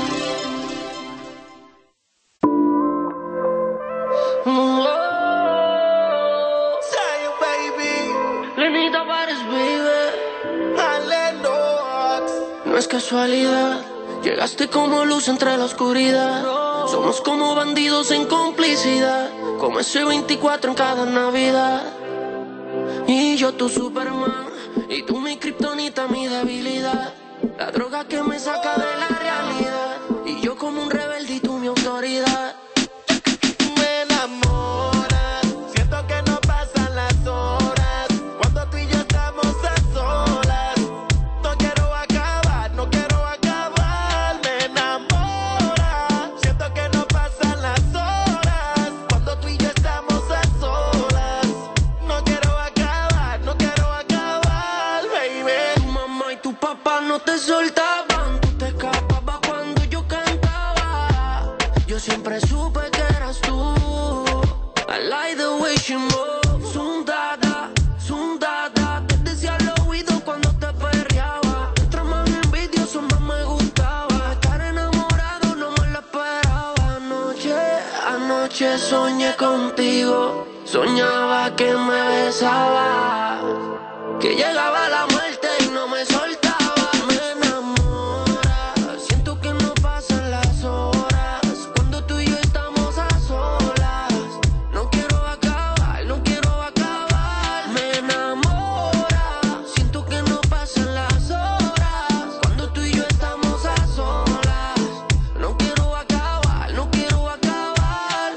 S19: No es casualidad, llegaste como luz entre la oscuridad. Somos como bandidos en complicidad, como ese 24 en cada Navidad. Y yo tu Superman, y tú mi kriptonita, mi debilidad. La droga que me saca de la realidad, y yo como un rebelde y tú mi autoridad. Me enamora, siento que no pasan las horas cuando tú y yo estamos a solas. No quiero acabar, no quiero acabar. Me enamora, siento que no pasan las horas cuando tú y yo estamos a solas. No quiero acabar, no quiero acabar, baby. Tu mamá y tu papá no te soltaban, tú te escapabas cuando yo cantaba. Yo siempre supe que eras tú. I like the way she moves. Sundada, te decía al oído cuando te perreaba. Mientras más envidioso más me gustaba. Estar enamorado no me lo esperaba. Anoche soñé contigo. Soñaba que me besaba, que llegaba la muerte y no me soltaba. Me enamora, siento que no pasan las horas cuando tú y yo estamos a solas. No quiero acabar, no quiero acabar. Me enamora, siento que no pasan las horas cuando tú y yo estamos a solas. No quiero acabar, no quiero acabar.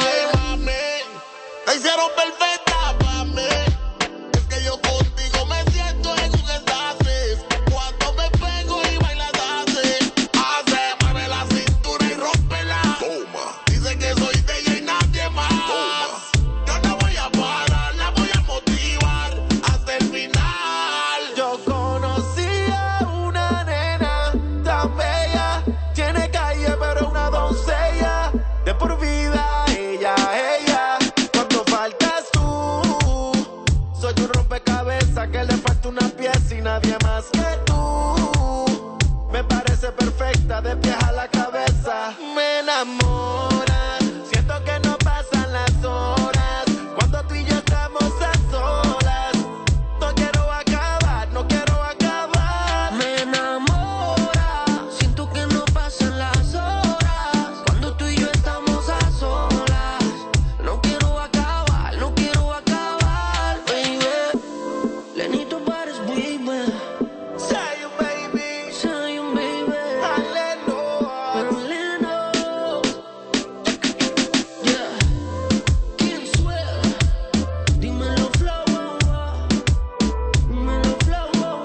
S20: La hicieron perfecta para mí. Es que yo contigo me siento en un estasis. Cuando me pego y bailas así, mueve la cintura y rómpela. Toma. Dice que soy de ella y nadie más. Toma. Yo no voy a parar, la voy a motivar hasta el final.
S19: Yo conocí a una nena tan bella, tiene calle pero es una doncella. De por vida ella. Cuando faltas tú, soy un rompecabezas que le falta una pieza y nadie más que tú. Me parece perfecta de pies a la cabeza. Me enamora, siento que no pasan las horas cuando tú y yo estamos a solas. No quiero acabar, no quiero acabar. Me enamora, siento que no pasan las horas cuando tú y yo estamos a solas. No quiero acabar, no quiero acabar, baby. Lenito pares, baby. Say you, baby. Say you, baby. Pero Leno. Yeah. Kim Sweat. Dímelo, flow. Dímelo, flow.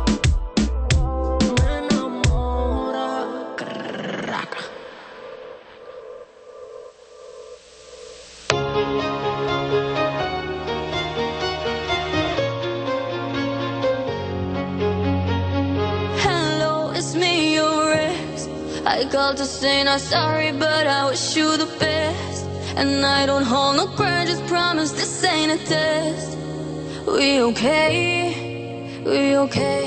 S19: Me enamora. Crack.
S8: Hello, it's me, your ex. I called to say not sorry, but I wish you the best. And I don't hold no grudges, promise this ain't a test. We okay, we okay.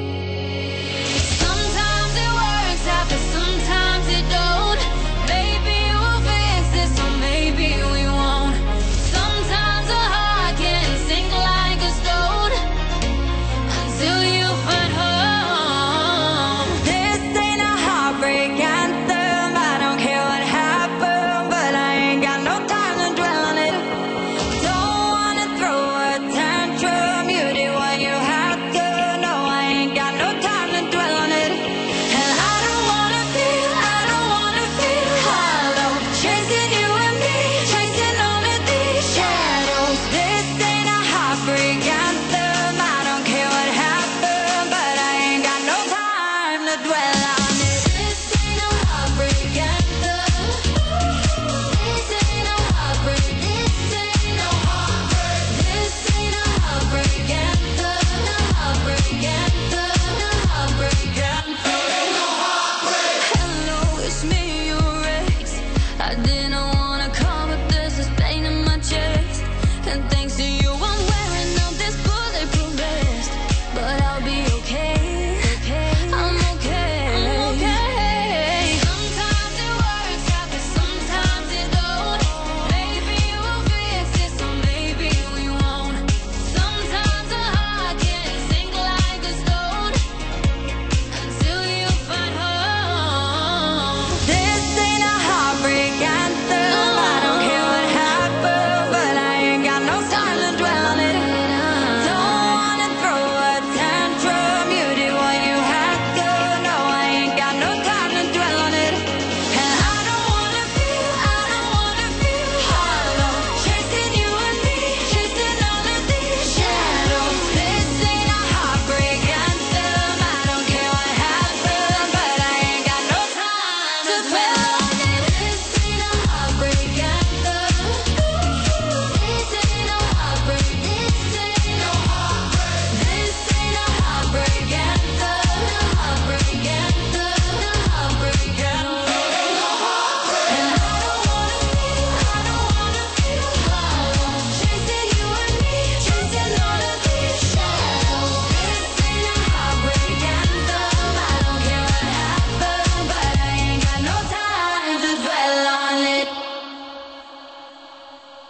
S8: Sometimes it works out, but sometimes it don't. Maybe we'll fix this, or maybe we won't. Sometimes a heart can sink like a stone until you find home. This ain't a heartbreak anthem. I don't care what happened, but I ain't got no time to dwell on it. Don't wanna throw a tantrum. You did what you had to. No, I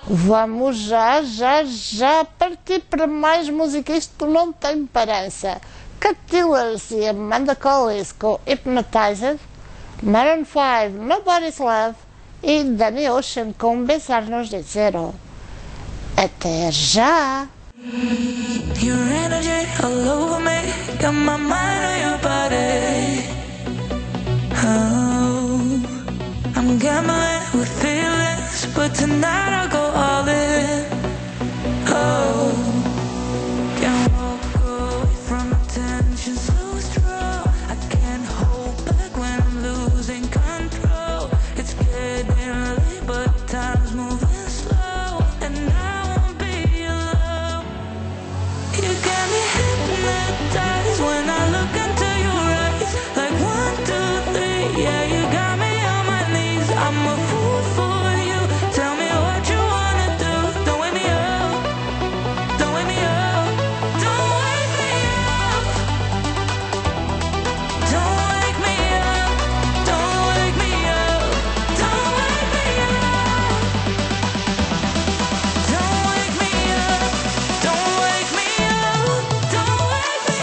S2: Vamos já partir para mais música. Isto não tem parança. Cut Dealers e Amanda Collins com Hypnotized, Maroon 5, Nobody's Love e Danny Ocean com Besar nos de Zero. Até já!
S18: Your energy all over me, got my mind on your body. Oh, I'm gambling with feelings, but tonight I'll go all in. Oh, can't walk away from attention so strong. I can't hold back when I'm losing control. It's getting late, but time's moving slow, and I won't be alone. You got me hypnotized when I look into your eyes. Like 1, 2, 3, yeah, you got me on my knees. I'm a fool for you. Tell me what you wanna do. Don't wake me up. Don't wake me up. Don't wake me up. Don't wake me up. Don't wake me up. Don't wake me up. Don't wake me up. Don't wake me up. Don't wake me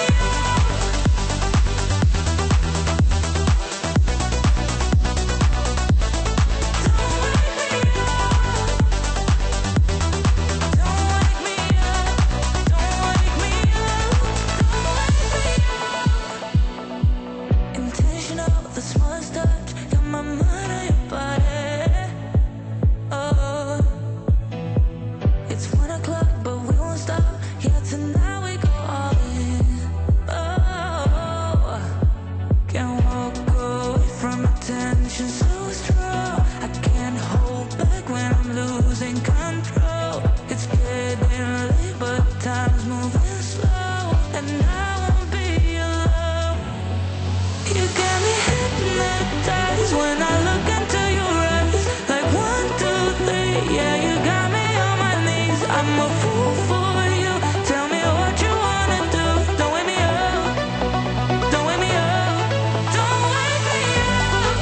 S18: intentional, the smallest touch, got my mind on your body. Oh, it's 1 o'clock, but we won't stop. Yeah, tonight we go all in. Oh, can't walk away from attention so strong. I can't hold back when I'm losing control. It's getting late, but time's moving slow, and I won't be alone. You got me hypnotized when I look into your eyes. Like 1, 2, 3, yeah, you got me on my knees. I'm a fool for you. Tell me what you wanna do. Don't wake me up. Don't wake me up. Don't wake me up.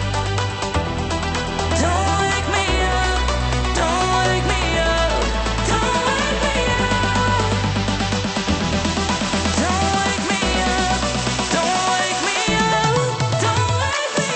S18: Don't wake me up. Don't wake me up. Don't wake me up. Don't wake me up. Don't wake me up. Don't wake me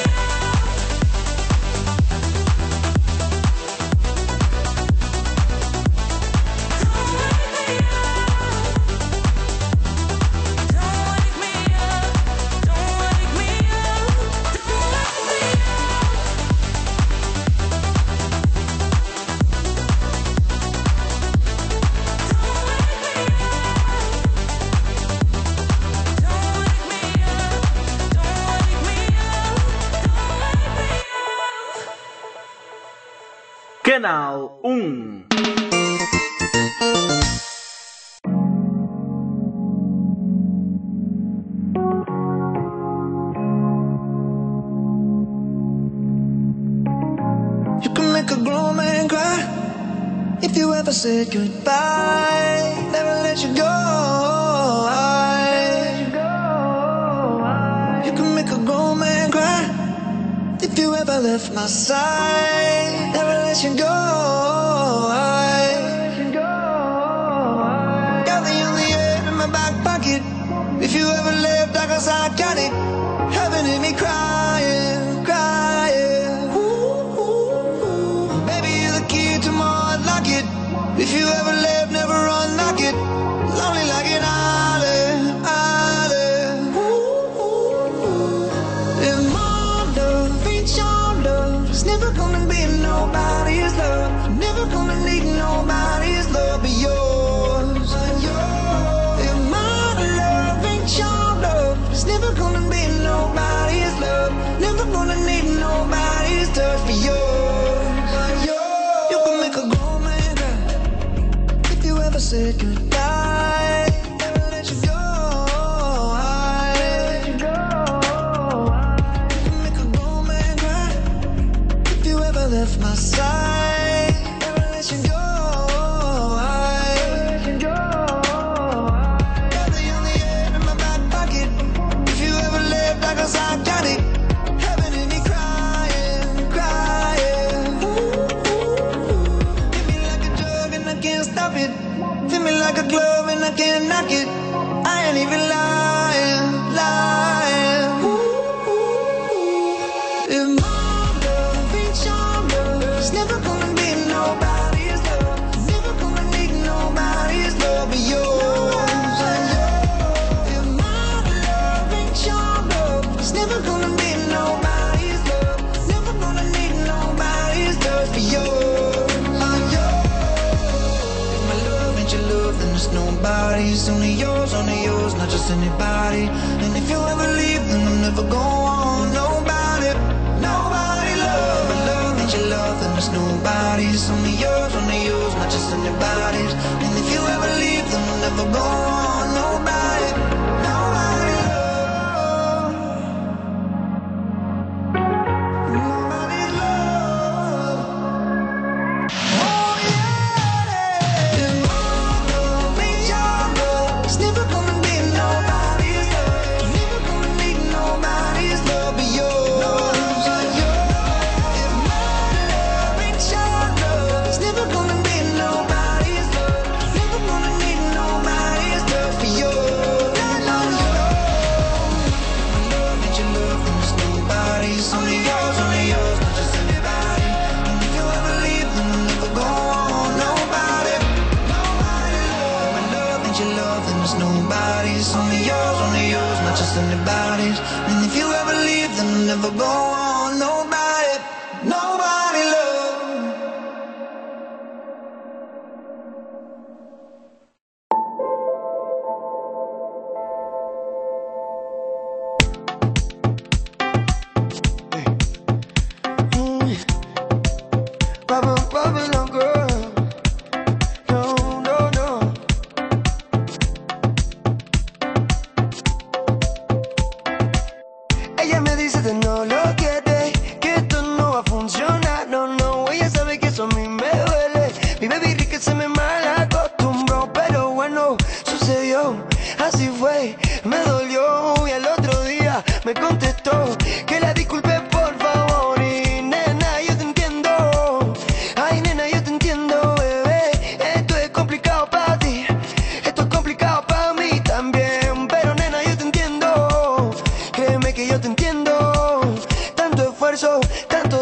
S7: Canal 1.
S10: You can make a grown man cry if you ever said goodbye. Never let you go. You can make a grown man cry if you ever left my side. Never let you go. Got the only air in my back pocket. If you ever left, I guess I got it. Heaven in me crying, crying. Baby, you're the key to my heart, lock it. If you ever left, never unlock it. Lonely like an island, island. And my love ain't your love. It's never gonna be nobody's love. Never gonna need nobody's love but yours. And my love ain't your love. It's never gonna be never gonna need nobody's love. Never gonna need nobody's love but yours. If my love ain't your love, then it's nobody's. Only yours, not just anybody. And if you ever leave, then I'm never go on. Nobody, nobody love. My love ain't your love, then it's nobody's. Only yours, not just anybody's. And if you ever leave, then I'll never go on. Nobody, nobody love. Nobody love. Oh yeah. And my love ain't your love. It's never gonna be nobody's love. Never gonna need nobody's love but yours. If my love ain't your love, it's never gonna be nobody's love. Never gonna need nobody's love for yours. My love ain't your love, then it's nobody's. Only yours, not just anybody. And if you ever leave, then I'll never go on. Nobody, nobody love. My love ain't your love, then it's nobody's. Only yours, not just anybody's. And if you ever leave, then I'll never go on. Nobody, nobody love. Babylon girl, no. Ella me dice que no lo quiere, que esto no va a funcionar, no. Ella sabe que eso a mí me duele. Mi baby rica se me mal acostumbró, pero bueno, sucedió, así fue, me dolió. Y al otro día me contestó que la disculpe por favor. Y nena, yo te entiendo. Ay, nena, yo te entiendo, bebé. Esto es complicado para ti, esto es complicado para mí también. Pero nena, yo te entiendo. Créeme que yo te entiendo. Tanto esfuerzo, tanto.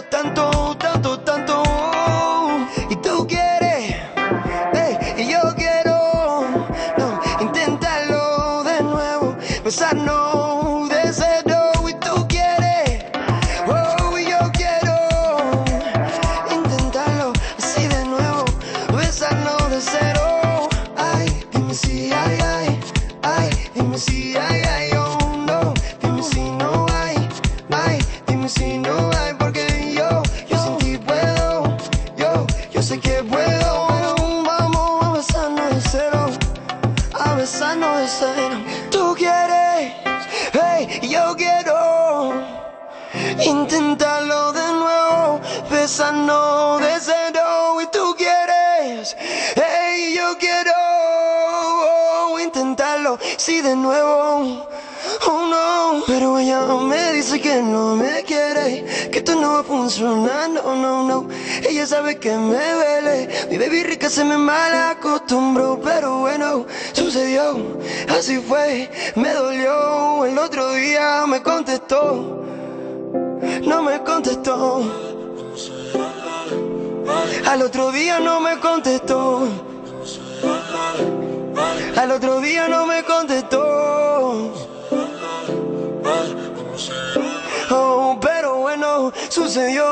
S10: Y tú quieres, y yo quiero. No, inténtalo de nuevo, besarnos de cero. Y tú quieres, y yo quiero. Intentarlo así de nuevo, besarnos de cero. Ay, dime si ay, dime si ay, oh no. Dime si no hay, dime si no hay. Porque yo sin ti puedo, yo sé que puedo. Pero vamos a besarnos de cero, a besarnos de cero. Tú quieres, y yo quiero. Intentarlo de nuevo, besarnos de cero. Y tú quieres, y yo quiero. Intentarlo, sí, de nuevo. Oh no, pero ella me dice que no me quiere, que esto no va a funcionar, no. Ella sabe que me duele. Mi baby rica se me mal acostumbró, pero bueno, sucedió, así fue, me dolió. El otro día me contestó, no me contestó. Al otro día no me contestó. Al otro día no me contestó. Oh, pero bueno, sucedió.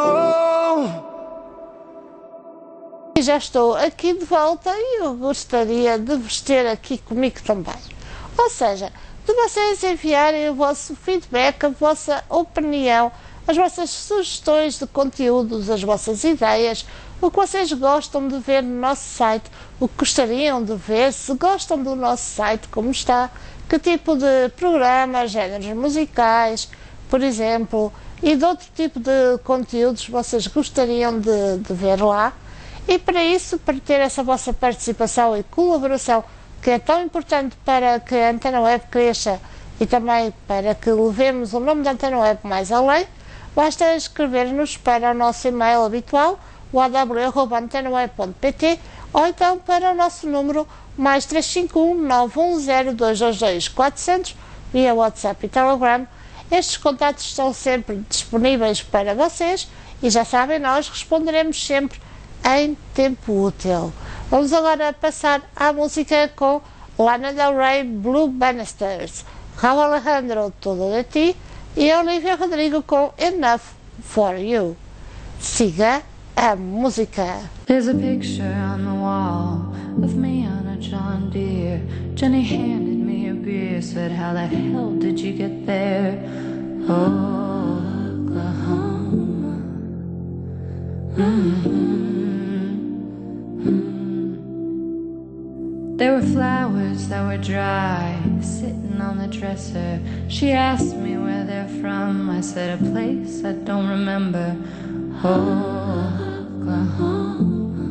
S2: Já estou aqui de volta e eu gostaria de vos ter aqui comigo também. Ou seja, de vocês enviarem o vosso feedback, a vossa opinião, as vossas sugestões de conteúdos, as vossas ideias, o que vocês gostam de ver no nosso site, o que gostariam de ver, se gostam do nosso site, como está, que tipo de programas, géneros musicais, por exemplo, e de outro tipo de conteúdos vocês gostariam de ver lá. E para isso, para ter essa vossa participação e colaboração, que é tão importante para que a Antena Web cresça e também para que levemos o nome da Antena Web mais além, basta escrever-nos para o nosso e-mail habitual, o aw@antenaweb.pt, ou então para o nosso número mais 351 910 400 via WhatsApp e Telegram. Estes contatos estão sempre disponíveis para vocês e já sabem, nós responderemos sempre em tempo útil. Vamos agora passar à música com Lana Del Rey, Blue Bannisters, Raúl Alejandro, Todo de Ti, e Olivia Rodrigo com Enough For You. Siga a música.
S8: There's a picture on the wall of me on a John Deere. Jenny handed me a beer, said, how the hell did you get there? Oklahoma. There were flowers that were dry, sitting on the dresser. She asked me where they're from. I said, a place I don't remember. Oklahoma.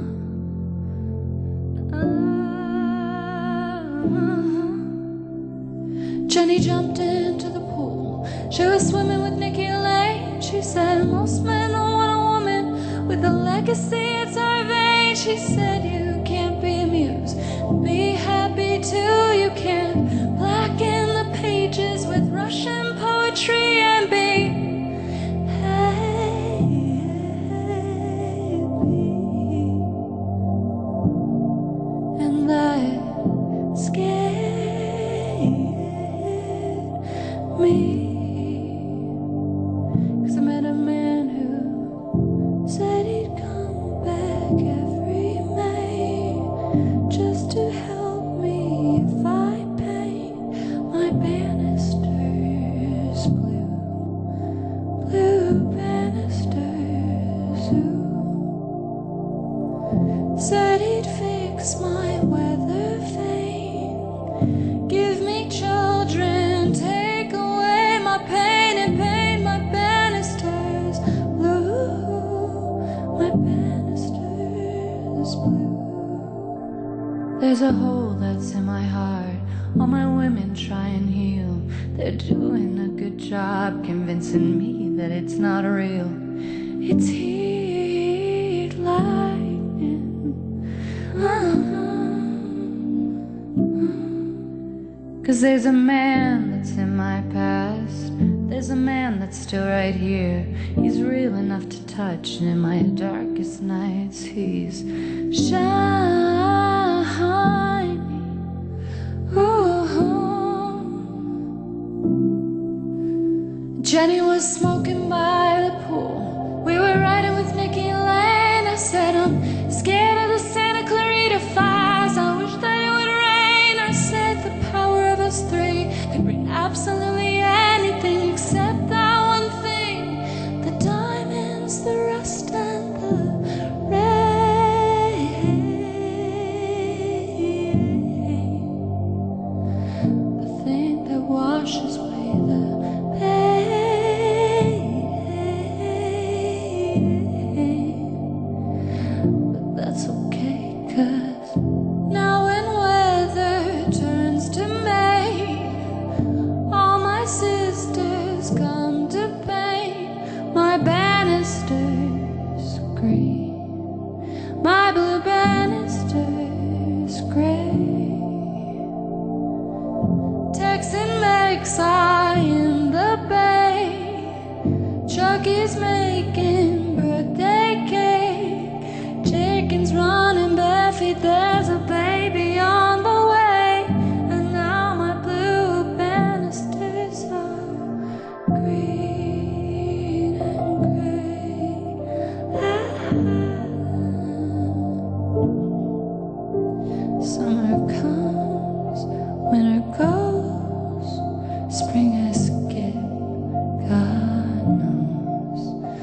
S8: Jenny jumped into the pool. She was swimming with Nikki Lane. She said, most men don't want a woman with a legacy, it's her vein. She said, you can't be amused, be happy too. You can't blacken the pages with Russian poetry and be happy. And that scared me, 'cause I met a man who said he'd come back every May just to help me if I paint my banisters blue, blue banisters. Ooh. Said he'd fix my weather vane, give me children, take away my pain and paint my banisters blue, my banisters blue. There's a hole that's in my heart, all my women try and heal. They're doing a good job convincing me that it's not real. It's heat lightning. 'Cause there's a man that's in my past, there's a man that's still right here. He's real enough to touch, and in my darkest nights he's shining. Ooh. Jenny was smoking by the pool. We were riding with Nikki Lane. I said, I'm scared of the Santa Clarita fires. I wish that it would rain. I said the power of us three could bring absolutely anything except that one thing: the diamonds, the rust, and the rain. The thing that washes away the pain. But that's okay, 'cause now when weather turns to May, all my sisters come to paint my banisters green, my blue banisters gray. Texan makes eye in the bay. Chucky's making birthday cake. Chicken's running barefeet. There's a baby on the way. And now my blue banisters are green and gray. Summer comes, winter goes, spring has skipped, God knows.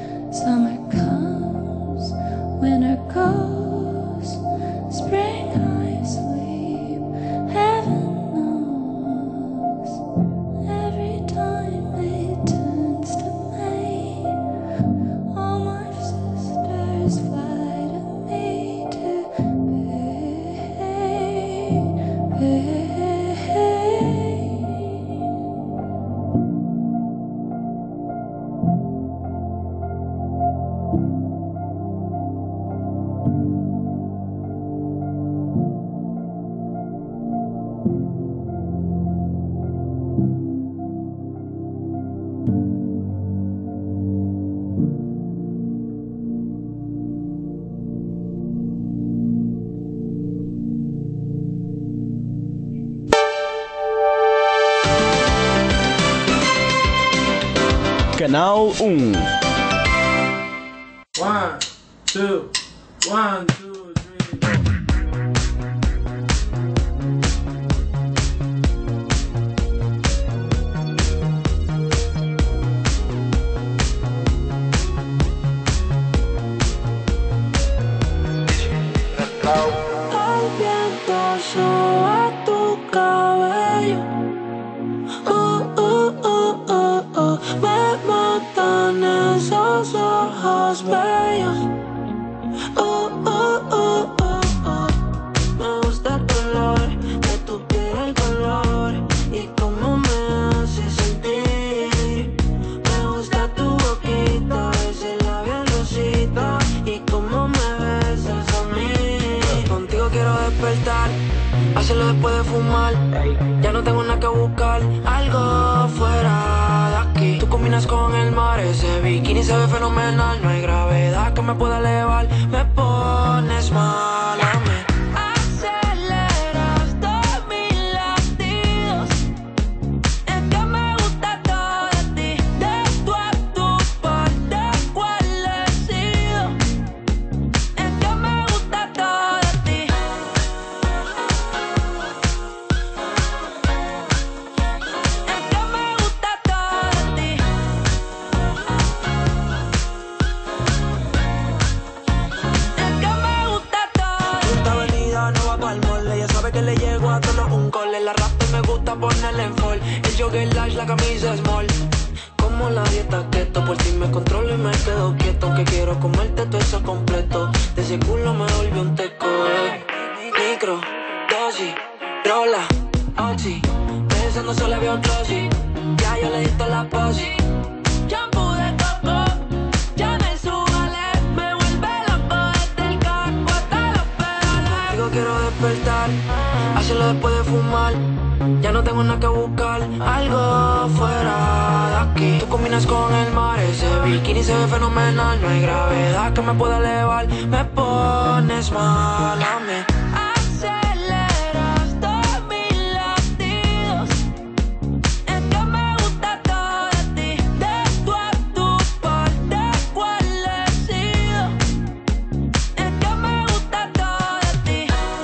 S7: Canal 1.
S21: 1, 2, 1, 2, 3.
S8: El viento soba tu cabello. Me matan esos ojos bellos. Me gusta el color de tu piel, el color y cómo me hace sentir. Me gusta tu boquita, ese labial rosita y cómo me besas a mí. Contigo quiero despertar, hacerlo después de fumar. Ya no tengo nada que buscar, algo fuera de aquí. Tú combinas con el mar, ese bikini se ve fenomenal. No hay gravedad que me pueda elevar, me pones mal a mí. Aceleras todos mis latidos, es que me gusta todo de ti. De tú a tu parte, ¿cuál he sido? Es que me gusta todo de ti. Que le llego a todos un cole. La rap me gusta ponerle en fall. El jogger large, la camisa small. Como la dieta keto, por si me controlo y me quedo quieto. Que quiero comerte todo eso completo. De ese culo me volvió un teco. Micro, dosis, rola, oxi. Pensando solo había un glossy. Ya yo le di toda la posi. Shampoo de coco, ya me subale. Me vuelve loco desde el casco hasta los pedales. Contigo quiero despertar, hacerlo después de fumar. Ya no tengo nada que buscar, algo fuera de aquí. Tú combinas con el mar, ese bikini se ve fenomenal. No hay gravedad que me pueda elevar, me pones mal a mí. Aceleras todos mis latidos, es que me gusta todo de ti. De tú a tu parte, ¿cuál he sido? Es que me gusta todo de ti.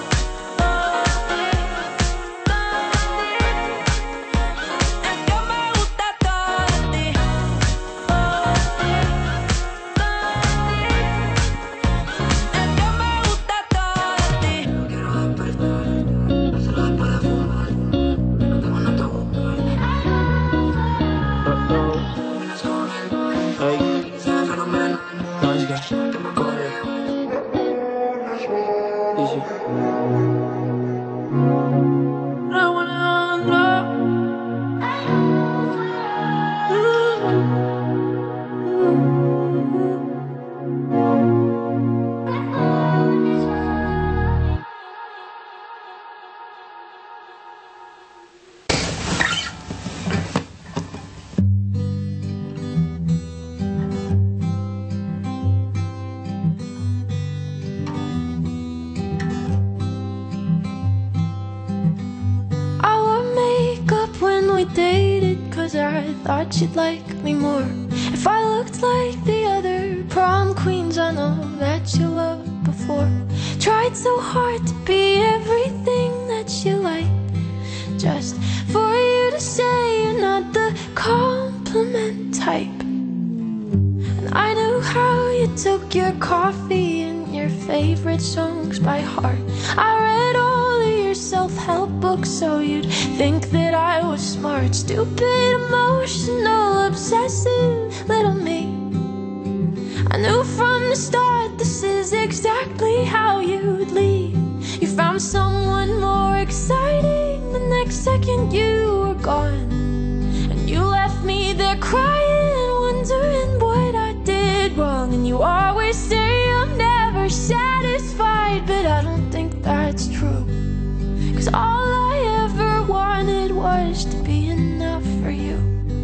S13: I thought you'd like me more if I looked like the other prom queens I know that you loved before. Tried so hard to be everything that you like, just for you to say you're not the compliment type. And I knew how you took your coffee and your favorite songs by heart. I read all of your self-help books so you'd think that I was smart. Stupid, emotional, obsessive little me. I knew from the start this is exactly how you'd leave. You found someone more exciting, the next second you were gone. And you left me there crying, wondering what I did wrong. And you always say I'm never satisfied, but I don't think that's true. 'Cause all I ever wanted was to be enough for you.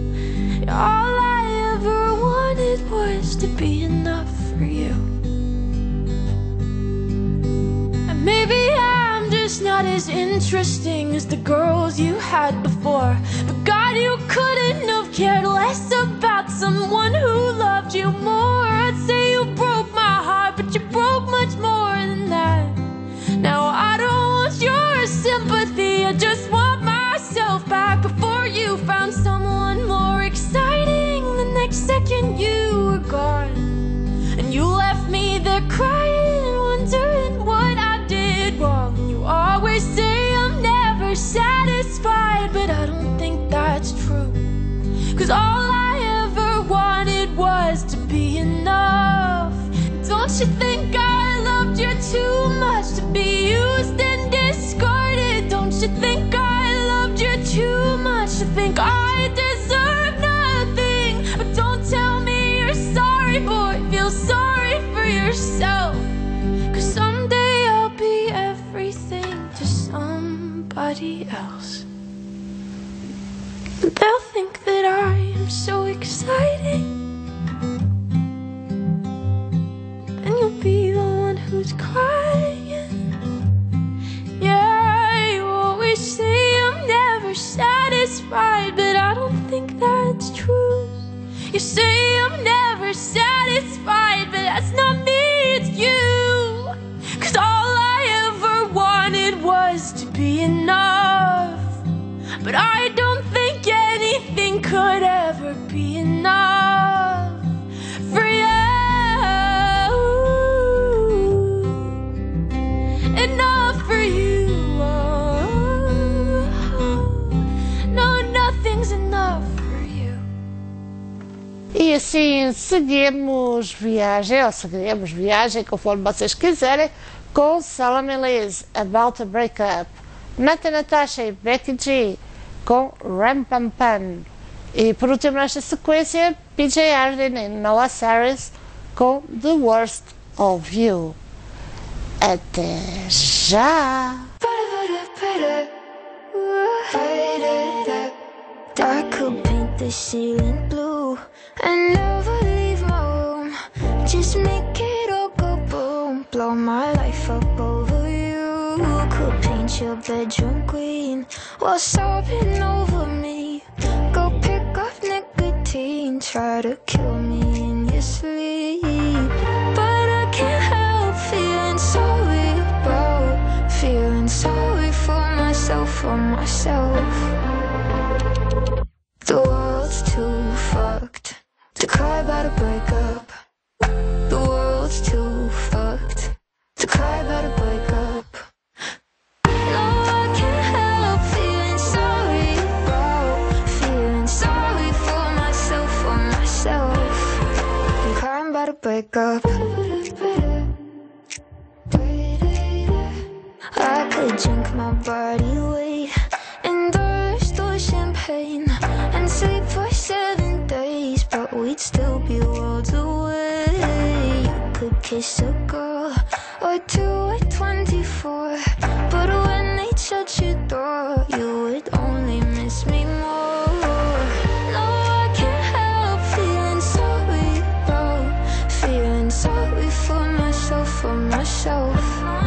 S13: All I ever wanted was to be enough for you. And maybe I'm just not as interesting as the girls you had before, but God, you couldn't have cared less about someone
S8: you were gone. And you left me there crying, wondering what I did wrong. You always say I'm never satisfied, but I don't think that's true. 'Cause all I ever wanted was to be enough. Don't you think I loved you too much to be used and discarded? Don't you think I loved you too much to think I deserve nothing? But don't tell me you're sorry, boy, feel sorry for yourself. 'Cause someday I'll be everything to somebody else. They'll think that I am so exciting, and you'll be the one who's crying. Yeah, you always say I'm never satisfied, but I don't think that's true. You say I'm never satisfied, but that's not me, it's you. 'Cause all I ever wanted was to be enough, but I don't think anything could ever be enough for you. Enough for you. No, nothing's enough for you.
S2: E assim seguimos viagem, conforme vocês quiserem, com Salome Liz, About to Break Up, Nata Natasha e Becky G, com Ram Pam Pam. E por último nesta sequência, PJ Harden e Noah Cyrus, com The Worst of You. Até já!
S13: I could paint the ceiling blue and never leave my room. Just make it all go boom, blow my life up over you. Could paint your bedroom green while sobbing over me. Go pick up nicotine, try to kill me in your sleep. But I can't help feeling sorry for myself. The world's too fucked to cry about a breakup. The world's too fucked to cry about a breakup. No, I can't help feeling sorry for myself. I'm crying about a breakup. I could drink my body weight in those champagne and sleep for 7 days, but we'd still be worlds away. You could kiss a girl or two at 24, but when they shut your door, you would only miss me more. No, I can't help feeling sorry for myself.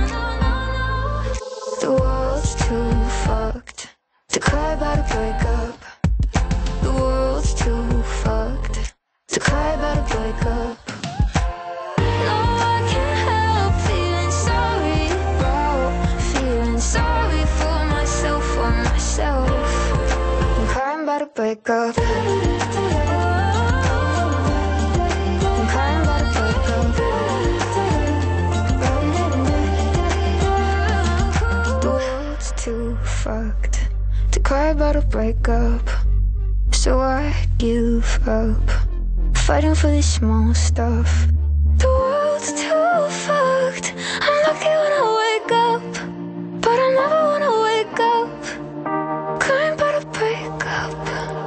S13: The world's too fucked to cry about a breakup. The world's too fucked to cry about a breakup. No, I can't help feeling sorry for myself. I'm crying about a breakup. I'm crying about a breakup. The world's too fucked to cry about a breakup. So I give up fighting for this small stuff. The world's too fucked. I'm lucky when I wake up, but I never wanna wake up crying about a breakup.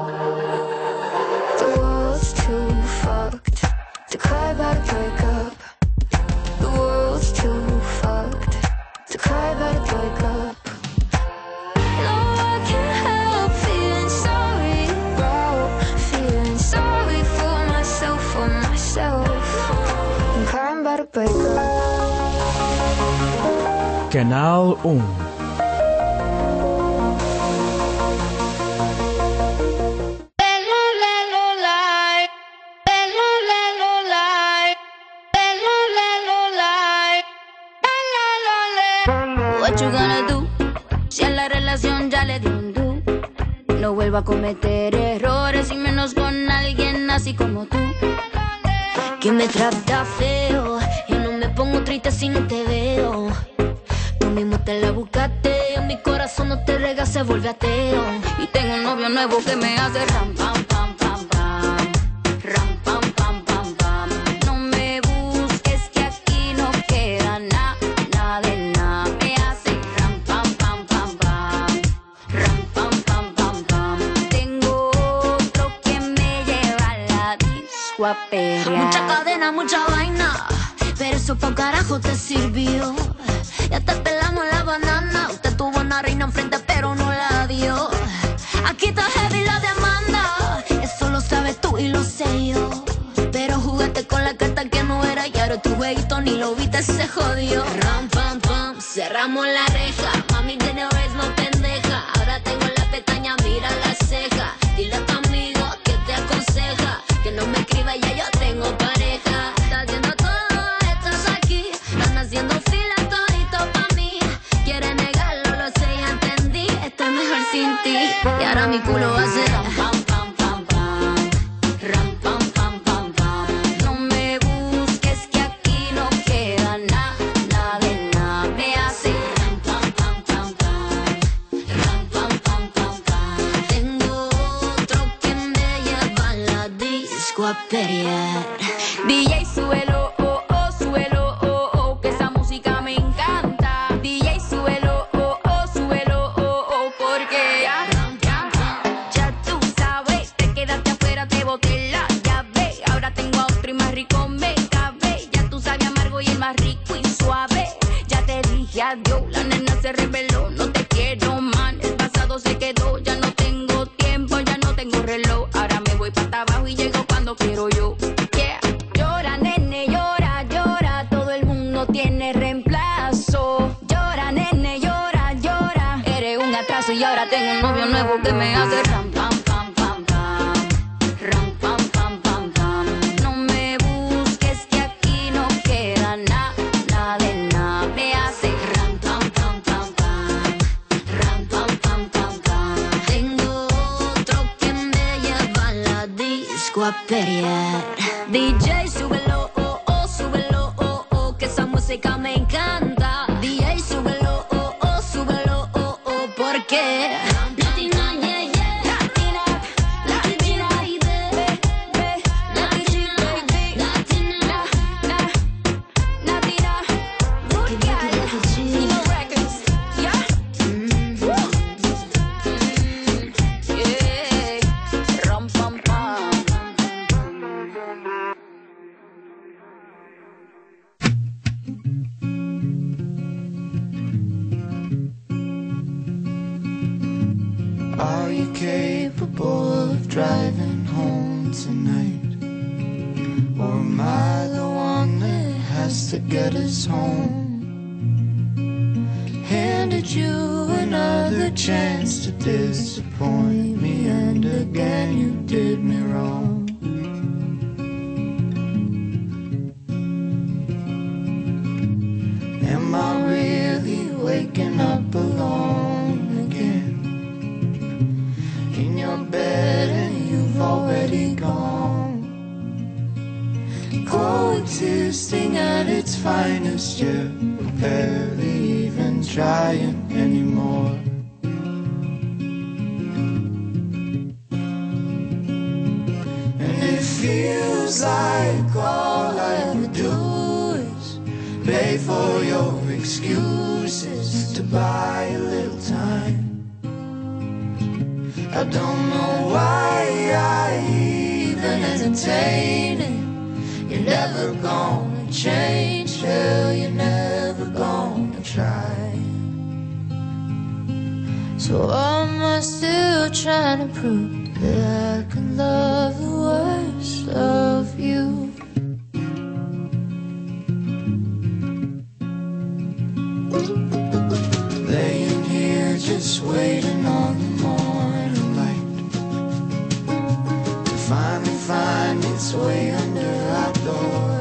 S13: The world's too fucked to cry about a breakup. The world's too fucked to cry about a breakup. No, I can't help feeling sorry for myself. I'm crying about a breakup.
S1: Canal 1.
S22: What you gonna do? Si en la relación ya le di un do. No vuelvo a cometer errores y menos con alguien así como tú. que me trata feo y no me pongo triste si no te veo. Tú mismo te la buscaste, mi corazón no te rega, se vuelve ateo. Y tengo un novio nuevo que me hace ram pam pam pam pam, ram pam pam pam pam. No me busques que aquí no queda nada de nada. Me hace ram pam pam pam pam, ram pam pam pam pam. Tengo otro que me lleva a la disco a pelear. Mucha cadena, mucha vaina, pero eso pa' carajo te sirvió. Ya te pelamos la banana. Usted tuvo una reina enfrente pero no la dio. Aquí está heavy la demanda, eso lo sabes tú y lo sé yo. Pero jugaste con la carta que no era y ahora tu jueguito ni lo viste, se jodió. Ram pam pam, cerramos la reja. Mami de no es no pendeja. Ahora tengo la pestaña, mira la ceja. Dile a tu amigo que te aconseja que no me escriba, ya yo tengo pareja. Estás haciendo todo, estás aquí, están haciendo fila. Y ahora mi culo va a ser ram pam pam pam pam, ram pam pam pam pam. No me busques que aquí no queda nada de nada. Me hace ram pam pam pam pam, ram pam pam pam pam. Tengo otro que me lleva a la disco a pelear. DJ súbelo, oh oh, súbelo, oh oh, que esa música me encanta. DJ súbelo, oh oh, súbelo, oh oh, porque ya tú sabes, te quedaste afuera, te boté la llave. Ahora tengo a otro y más rico me cabe. Ya tú sabes amargo y el más rico y suave. Ya te dije adiós, la nena se reveló. No te quiero, man, el pasado se quedó. Ya no tengo tiempo, ya no tengo reloj. Ahora me voy para abajo y llego cuando quiero yo. Yeah. Llora, nene, llora, llora. Todo el mundo tiene reemplazo. Llora, nene, llora, llora. Eres un atraso y ahora tengo un novio nuevo que me hace ram pam pam pam pam, ram pam pam pam pam. No me busques que aquí no queda nada de nada. Me hace ram pam pam pam pam, ram pam pam pam pam. Tengo otro que me lleva a la disco a pelear. DJ súbelo, oh oh, súbelo, oh oh, que esa música me encanta. DJ súbelo, oh oh, súbelo, oh oh, porque Latina, yeah, yeah, Latina, Latina, baby, Latina, baby, Latina, Latina, good guy, Latino Records, yeah, yeah, ram pam pam.
S10: Are you capable of driving home tonight? Or am I the one that has to get us home? Handed you another chance to disappoint me, and again you did me wrong. Am I really waking up alone again? In your bed and you've already gone. Coexisting at its finest, you're barely even trying anymore. And it feels like all I ever do is pay for your excuses to buy a little time. I don't know why I even entertain it. You're never gonna change, hell, you're never gonna try. So am I still trying to prove that I can love the worst of you? Laying here just waiting on the morning light to finally find its way under our door.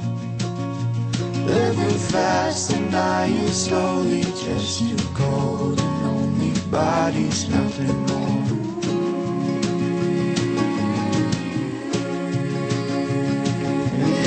S10: Living fast and dying slowly, just too cold and lonely bodies, nothing more. And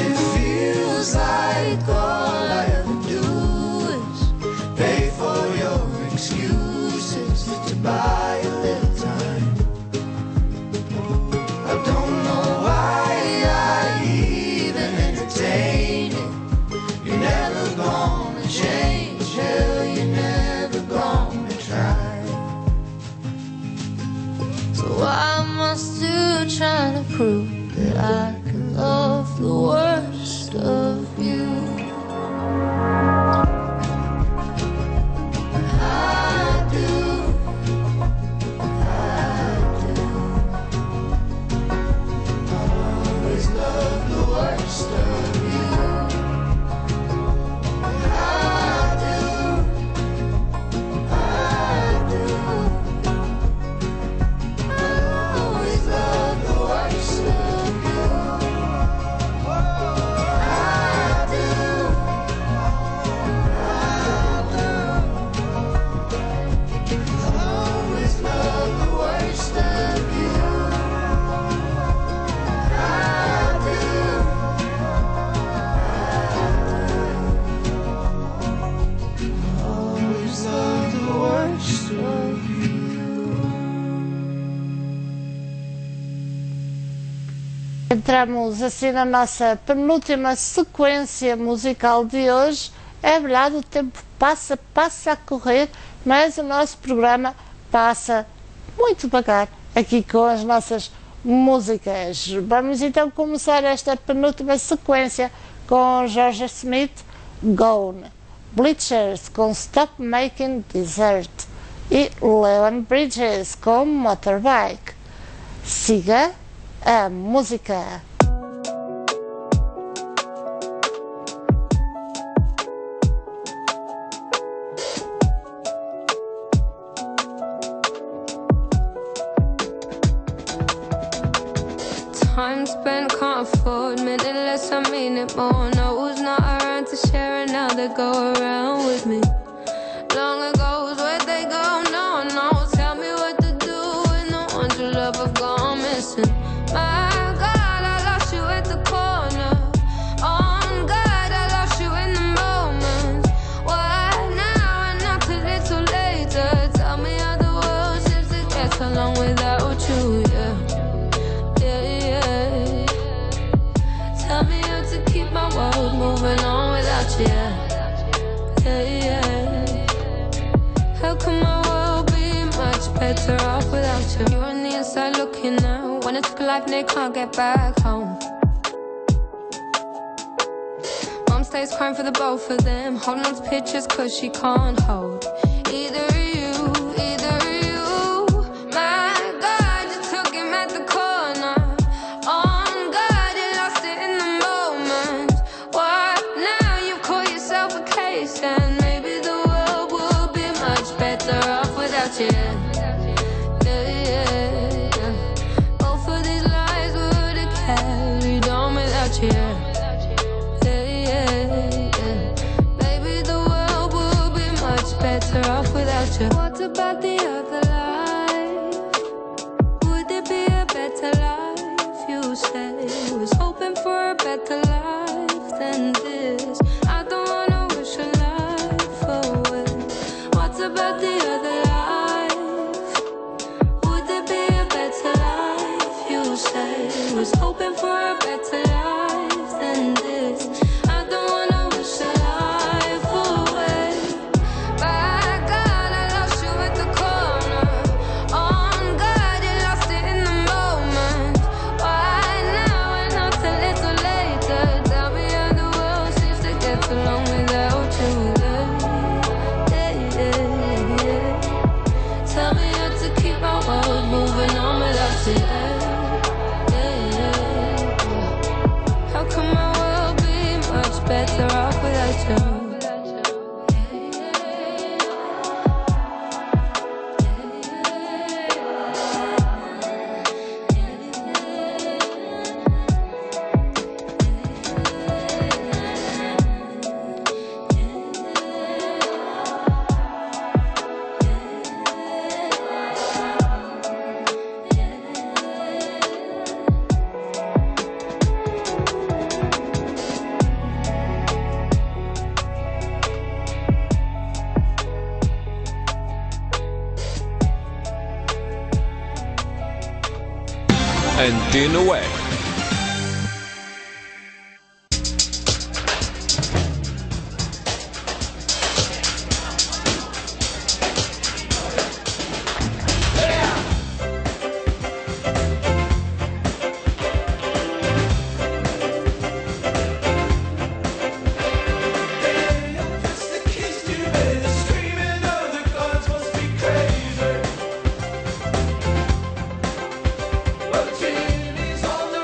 S2: entramos assim na nossa penúltima sequência musical de hoje. É verdade, o tempo passa a correr, mas o nosso programa passa muito devagar aqui com as nossas músicas. Vamos então começar esta penúltima sequência com Georgia Smith, Gone, Bleachers com Stop Making Dessert e Leon Bridges com Motorbike. Siga a música.
S1: Time spent, can't afford, minute less, I mean it more. No, who's not around to share and now they go around with me. Long ago, where'd they go? No, no, tell me what to do when the ones you love have gone missing. My God, I lost you at the corner. On God, I lost you in the moment. Why now and not till it's too later? Tell me how the world seems to get along without you, yeah. Tell me how to keep my world moving on without you, yeah. How can my world be much better off without you? You're on the inside looking out. When it took a life and they can't get back home. Mom stays crying for the both of them, holding on to pictures cause she can't hold either you. My God, you took him at the corner. On God, you lost it in the moment. What now? You call yourself a case, and maybe the world will be much better off without you. Both of these lies would have carried on without you. Maybe the world will be much better off without you. What about the other life? Would it be a better life? You say was hoping for a better life than this. I don't wanna wish a life away. What about the other life? Would it be a better life? You say was hoping for a better life than this. I don't wanna wish a life away. My God, I lost you at the corner. On God, you lost it in the moment. Why now and not till it's too later? Tell me how the world seems to get along without you. Tell me how to keep my world moving on without you. How can my world be much better off without you?
S5: And in a way.
S3: On the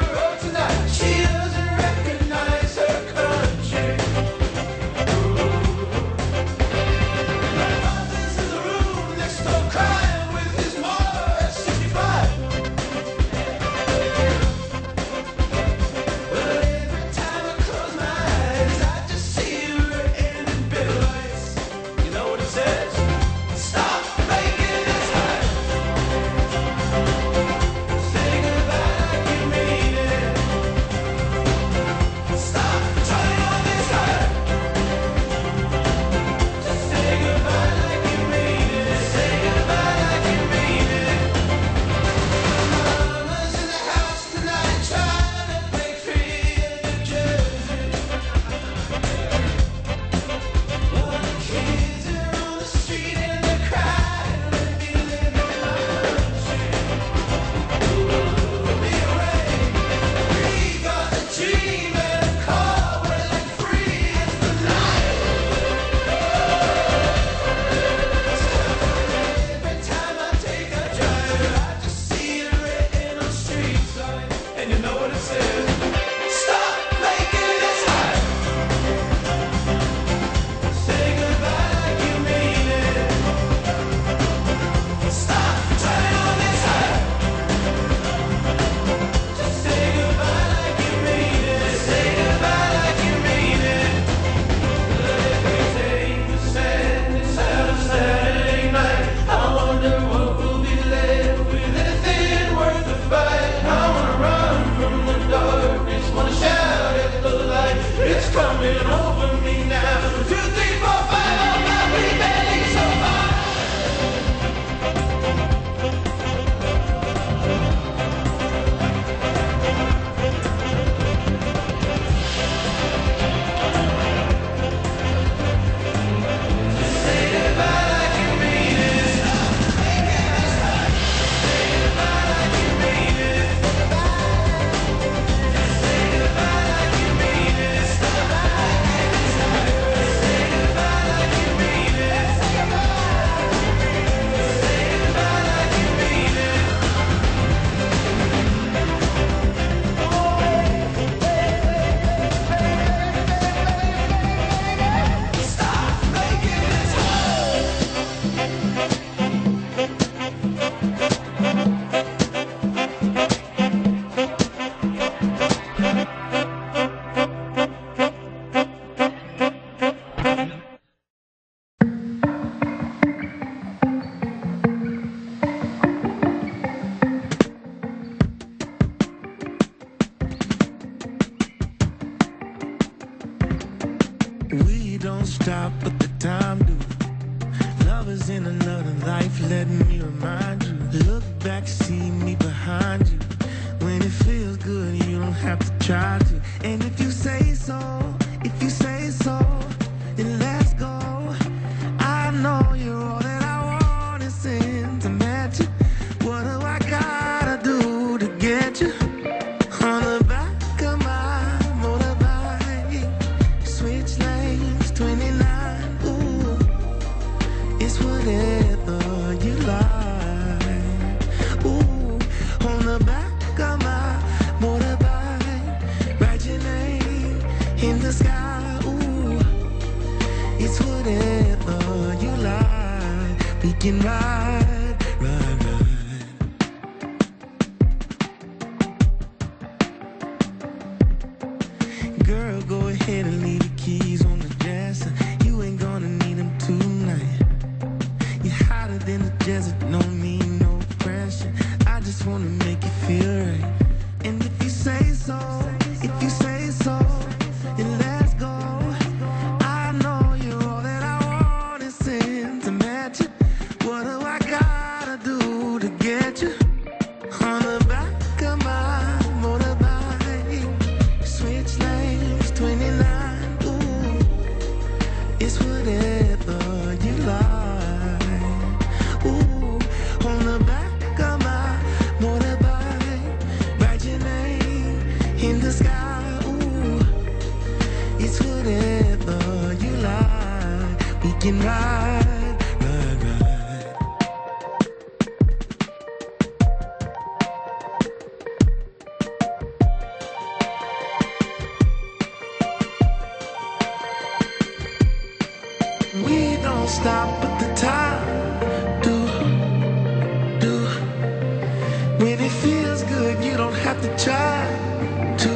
S4: It's coming over me now. 2, 3, 4, 5, oh my, we barely survive.
S10: We don't stop, but the time do. Love is in another life, let me remind you. Look back, see me behind you. When it feels good, you don't have to try to. And if you say so, then let's go. I know you're all that I want is sentimental. What do I gotta do to get you? On the back of my motorbike, switch lanes, 29, ooh. It's whatever you like, ooh. On the back of my motorbike, write your name in the sky, ooh. It's whatever you like, we can ride, ride, ride. Girl, go ahead and leave the keys on the dresser. You ain't gonna need them tonight. You're hotter than the desert, no need, no pressure. I just wanna make you feel right. And if you say so, then let's go. I know you're all that I want is sentimental. What do I gotta do to get you? On the back of my motorbike, switch lanes, 29, ooh. It's whatever you like, ooh. On the back of my motorbike, write your name in the sky, ooh. It's whatever you like, we can ride, ride, ride. We don't stop at the time, do. When it feels good, you don't have to try to.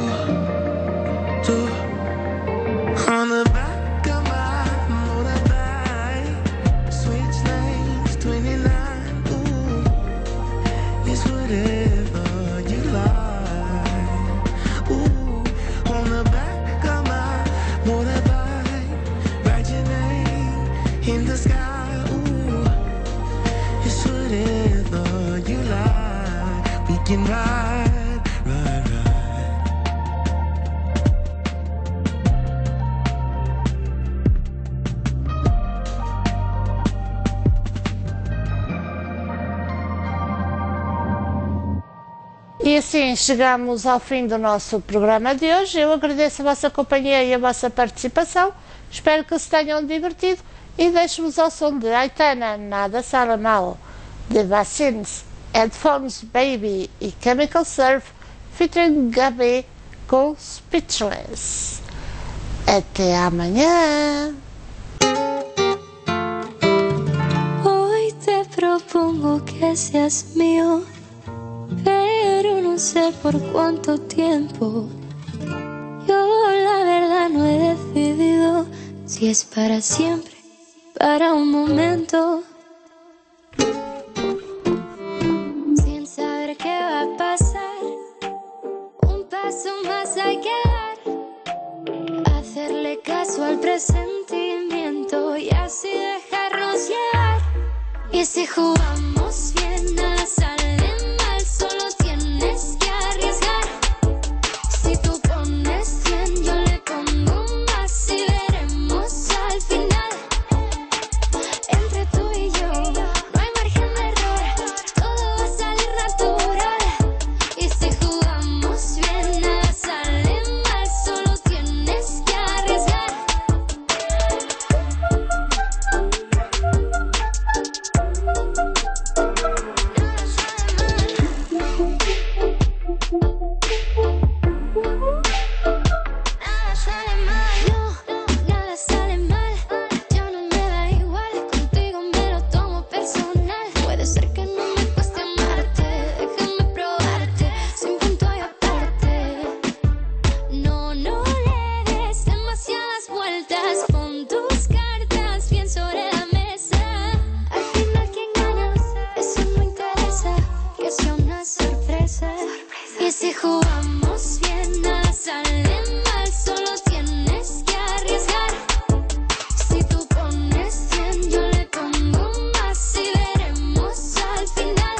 S10: On the back of my motorbike, switch lanes, 29, ooh. It's whatever you like, ooh. On the back of my motorbike, write your name in the sky, ooh. It's whatever you like, we can ride, ride, ride.
S2: E assim chegamos ao fim do nosso programa de hoje. Eu agradeço a vossa companhia e a vossa participação. Espero que se tenham divertido e deixo-vos ao som de Aitana, Nada Sala Mal, The Vaccines, Headphones Baby e Chemical Surf, featuring Gabi com Speechless. Até amanhã!
S13: Hoy te propongo que seas mío, pero no sé por cuánto tiempo. Yo la verdad no he decidido si es para siempre, para un momento. Sin saber qué va a pasar, un paso más hay que dar.
S1: caso al presentimiento y así dejarnos llevar. Y si jugamos bien, nada sale mal, solo tienes que arriesgar. Si tú pones 100, yo le pongo más y veremos al final. Entre tú y yo no hay margen de error, todo va a salir natural. Y si jugamos bien, nada sale mal, solo tienes que arriesgar. Nada sale mal, no, nada sale mal. Yo no me da igual, contigo me lo tomo personal. Puede ser que no me cueste amarte, déjame probarte, sin punto y aparte. No, no le des demasiadas vueltas, pon tus cartas bien sobre la mesa. Al final quien gana, eso no interesa, que sea una sorpresa. Y si jugamos bien, nada sale mal, solo tienes que arriesgar. Si tú pones 100, yo le pongo más y veremos al final.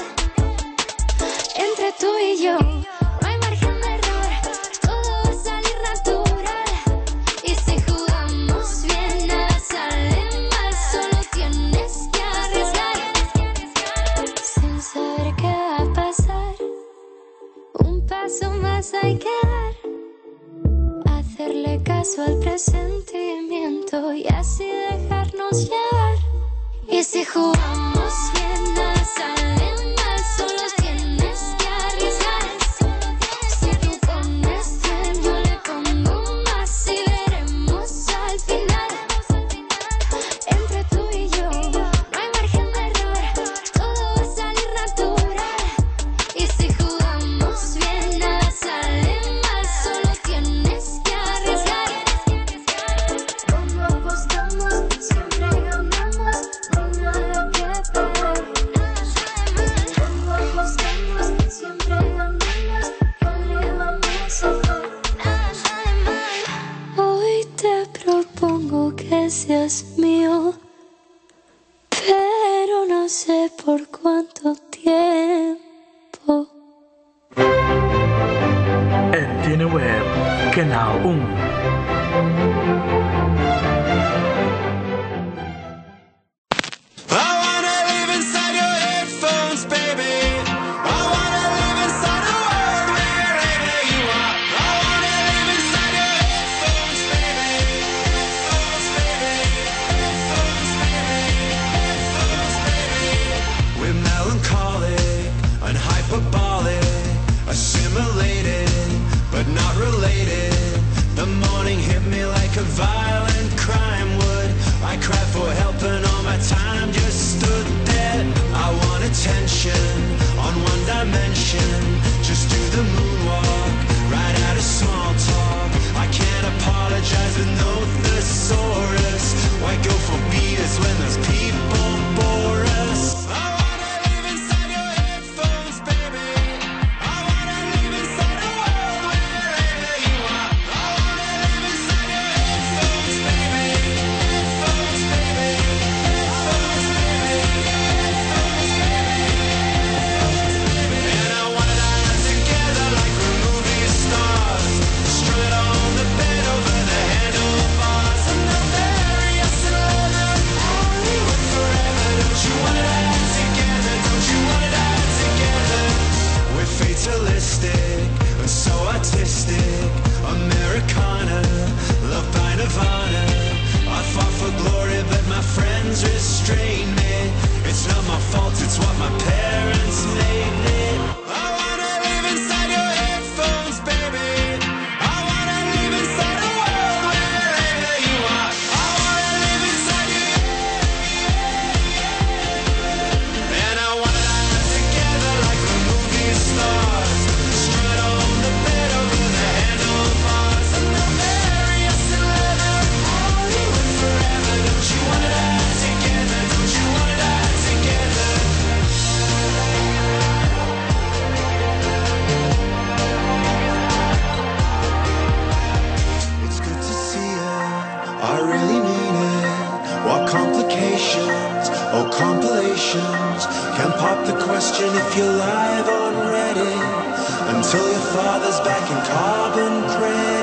S1: Entre tú y yo no hay margen de error, todo va a salir natural. Y si jugamos bien, nada sale mal, solo tienes que arriesgar. Sin saber qué va a pasar, un paso más hay que dar. Hacerle caso al presentimiento y así dejarnos llevar. Y si jugamos bien, nada sale mal, solo tienes que arriesgar. Si tú pones 100, yo le pongo más y veremos al final. Entre tú y yo no hay margen de error, todo va a salir natural. Y si jugamos bien, nada sale mal, solo tienes que arriesgar. Cuando apostamos, siempre ganamos, no hay nada que perder. Cuando apostamos, siempre ganamos, ¿qué le vamos a hacer? Nada sale mal. Hoy te propongo que seas mío, pero no sé por cuánto tiempo.
S7: NTN Web, Canal 1.
S3: I wanna live inside your headphones, baby. I wanna live inside a world wherever you are. I wanna live inside your headphones, baby. Headphones, baby. Headphones, baby. Headphones, baby. We're melancholic and hyperbolic, assimilated but not related. The morning hit me like a violent crime would. I cried for help and all my time just stood there. I want attention on one dimension. Just do the moonwalk right out of small talk. I can't apologize with no thesaurus. Why go for beaters when those people bore us? I wanna live inside your headphones, baby. I wanna live inside a world wherever you are. I wanna live inside your headphones, baby. Headphones, baby. Headphones, baby. Headphones, baby. And I wanna die together like we're movie stars. Straight on the bed over the handlebars.
S6: compilations. Can't pop the question if you're live on Reddit until your father's back in carbon credit.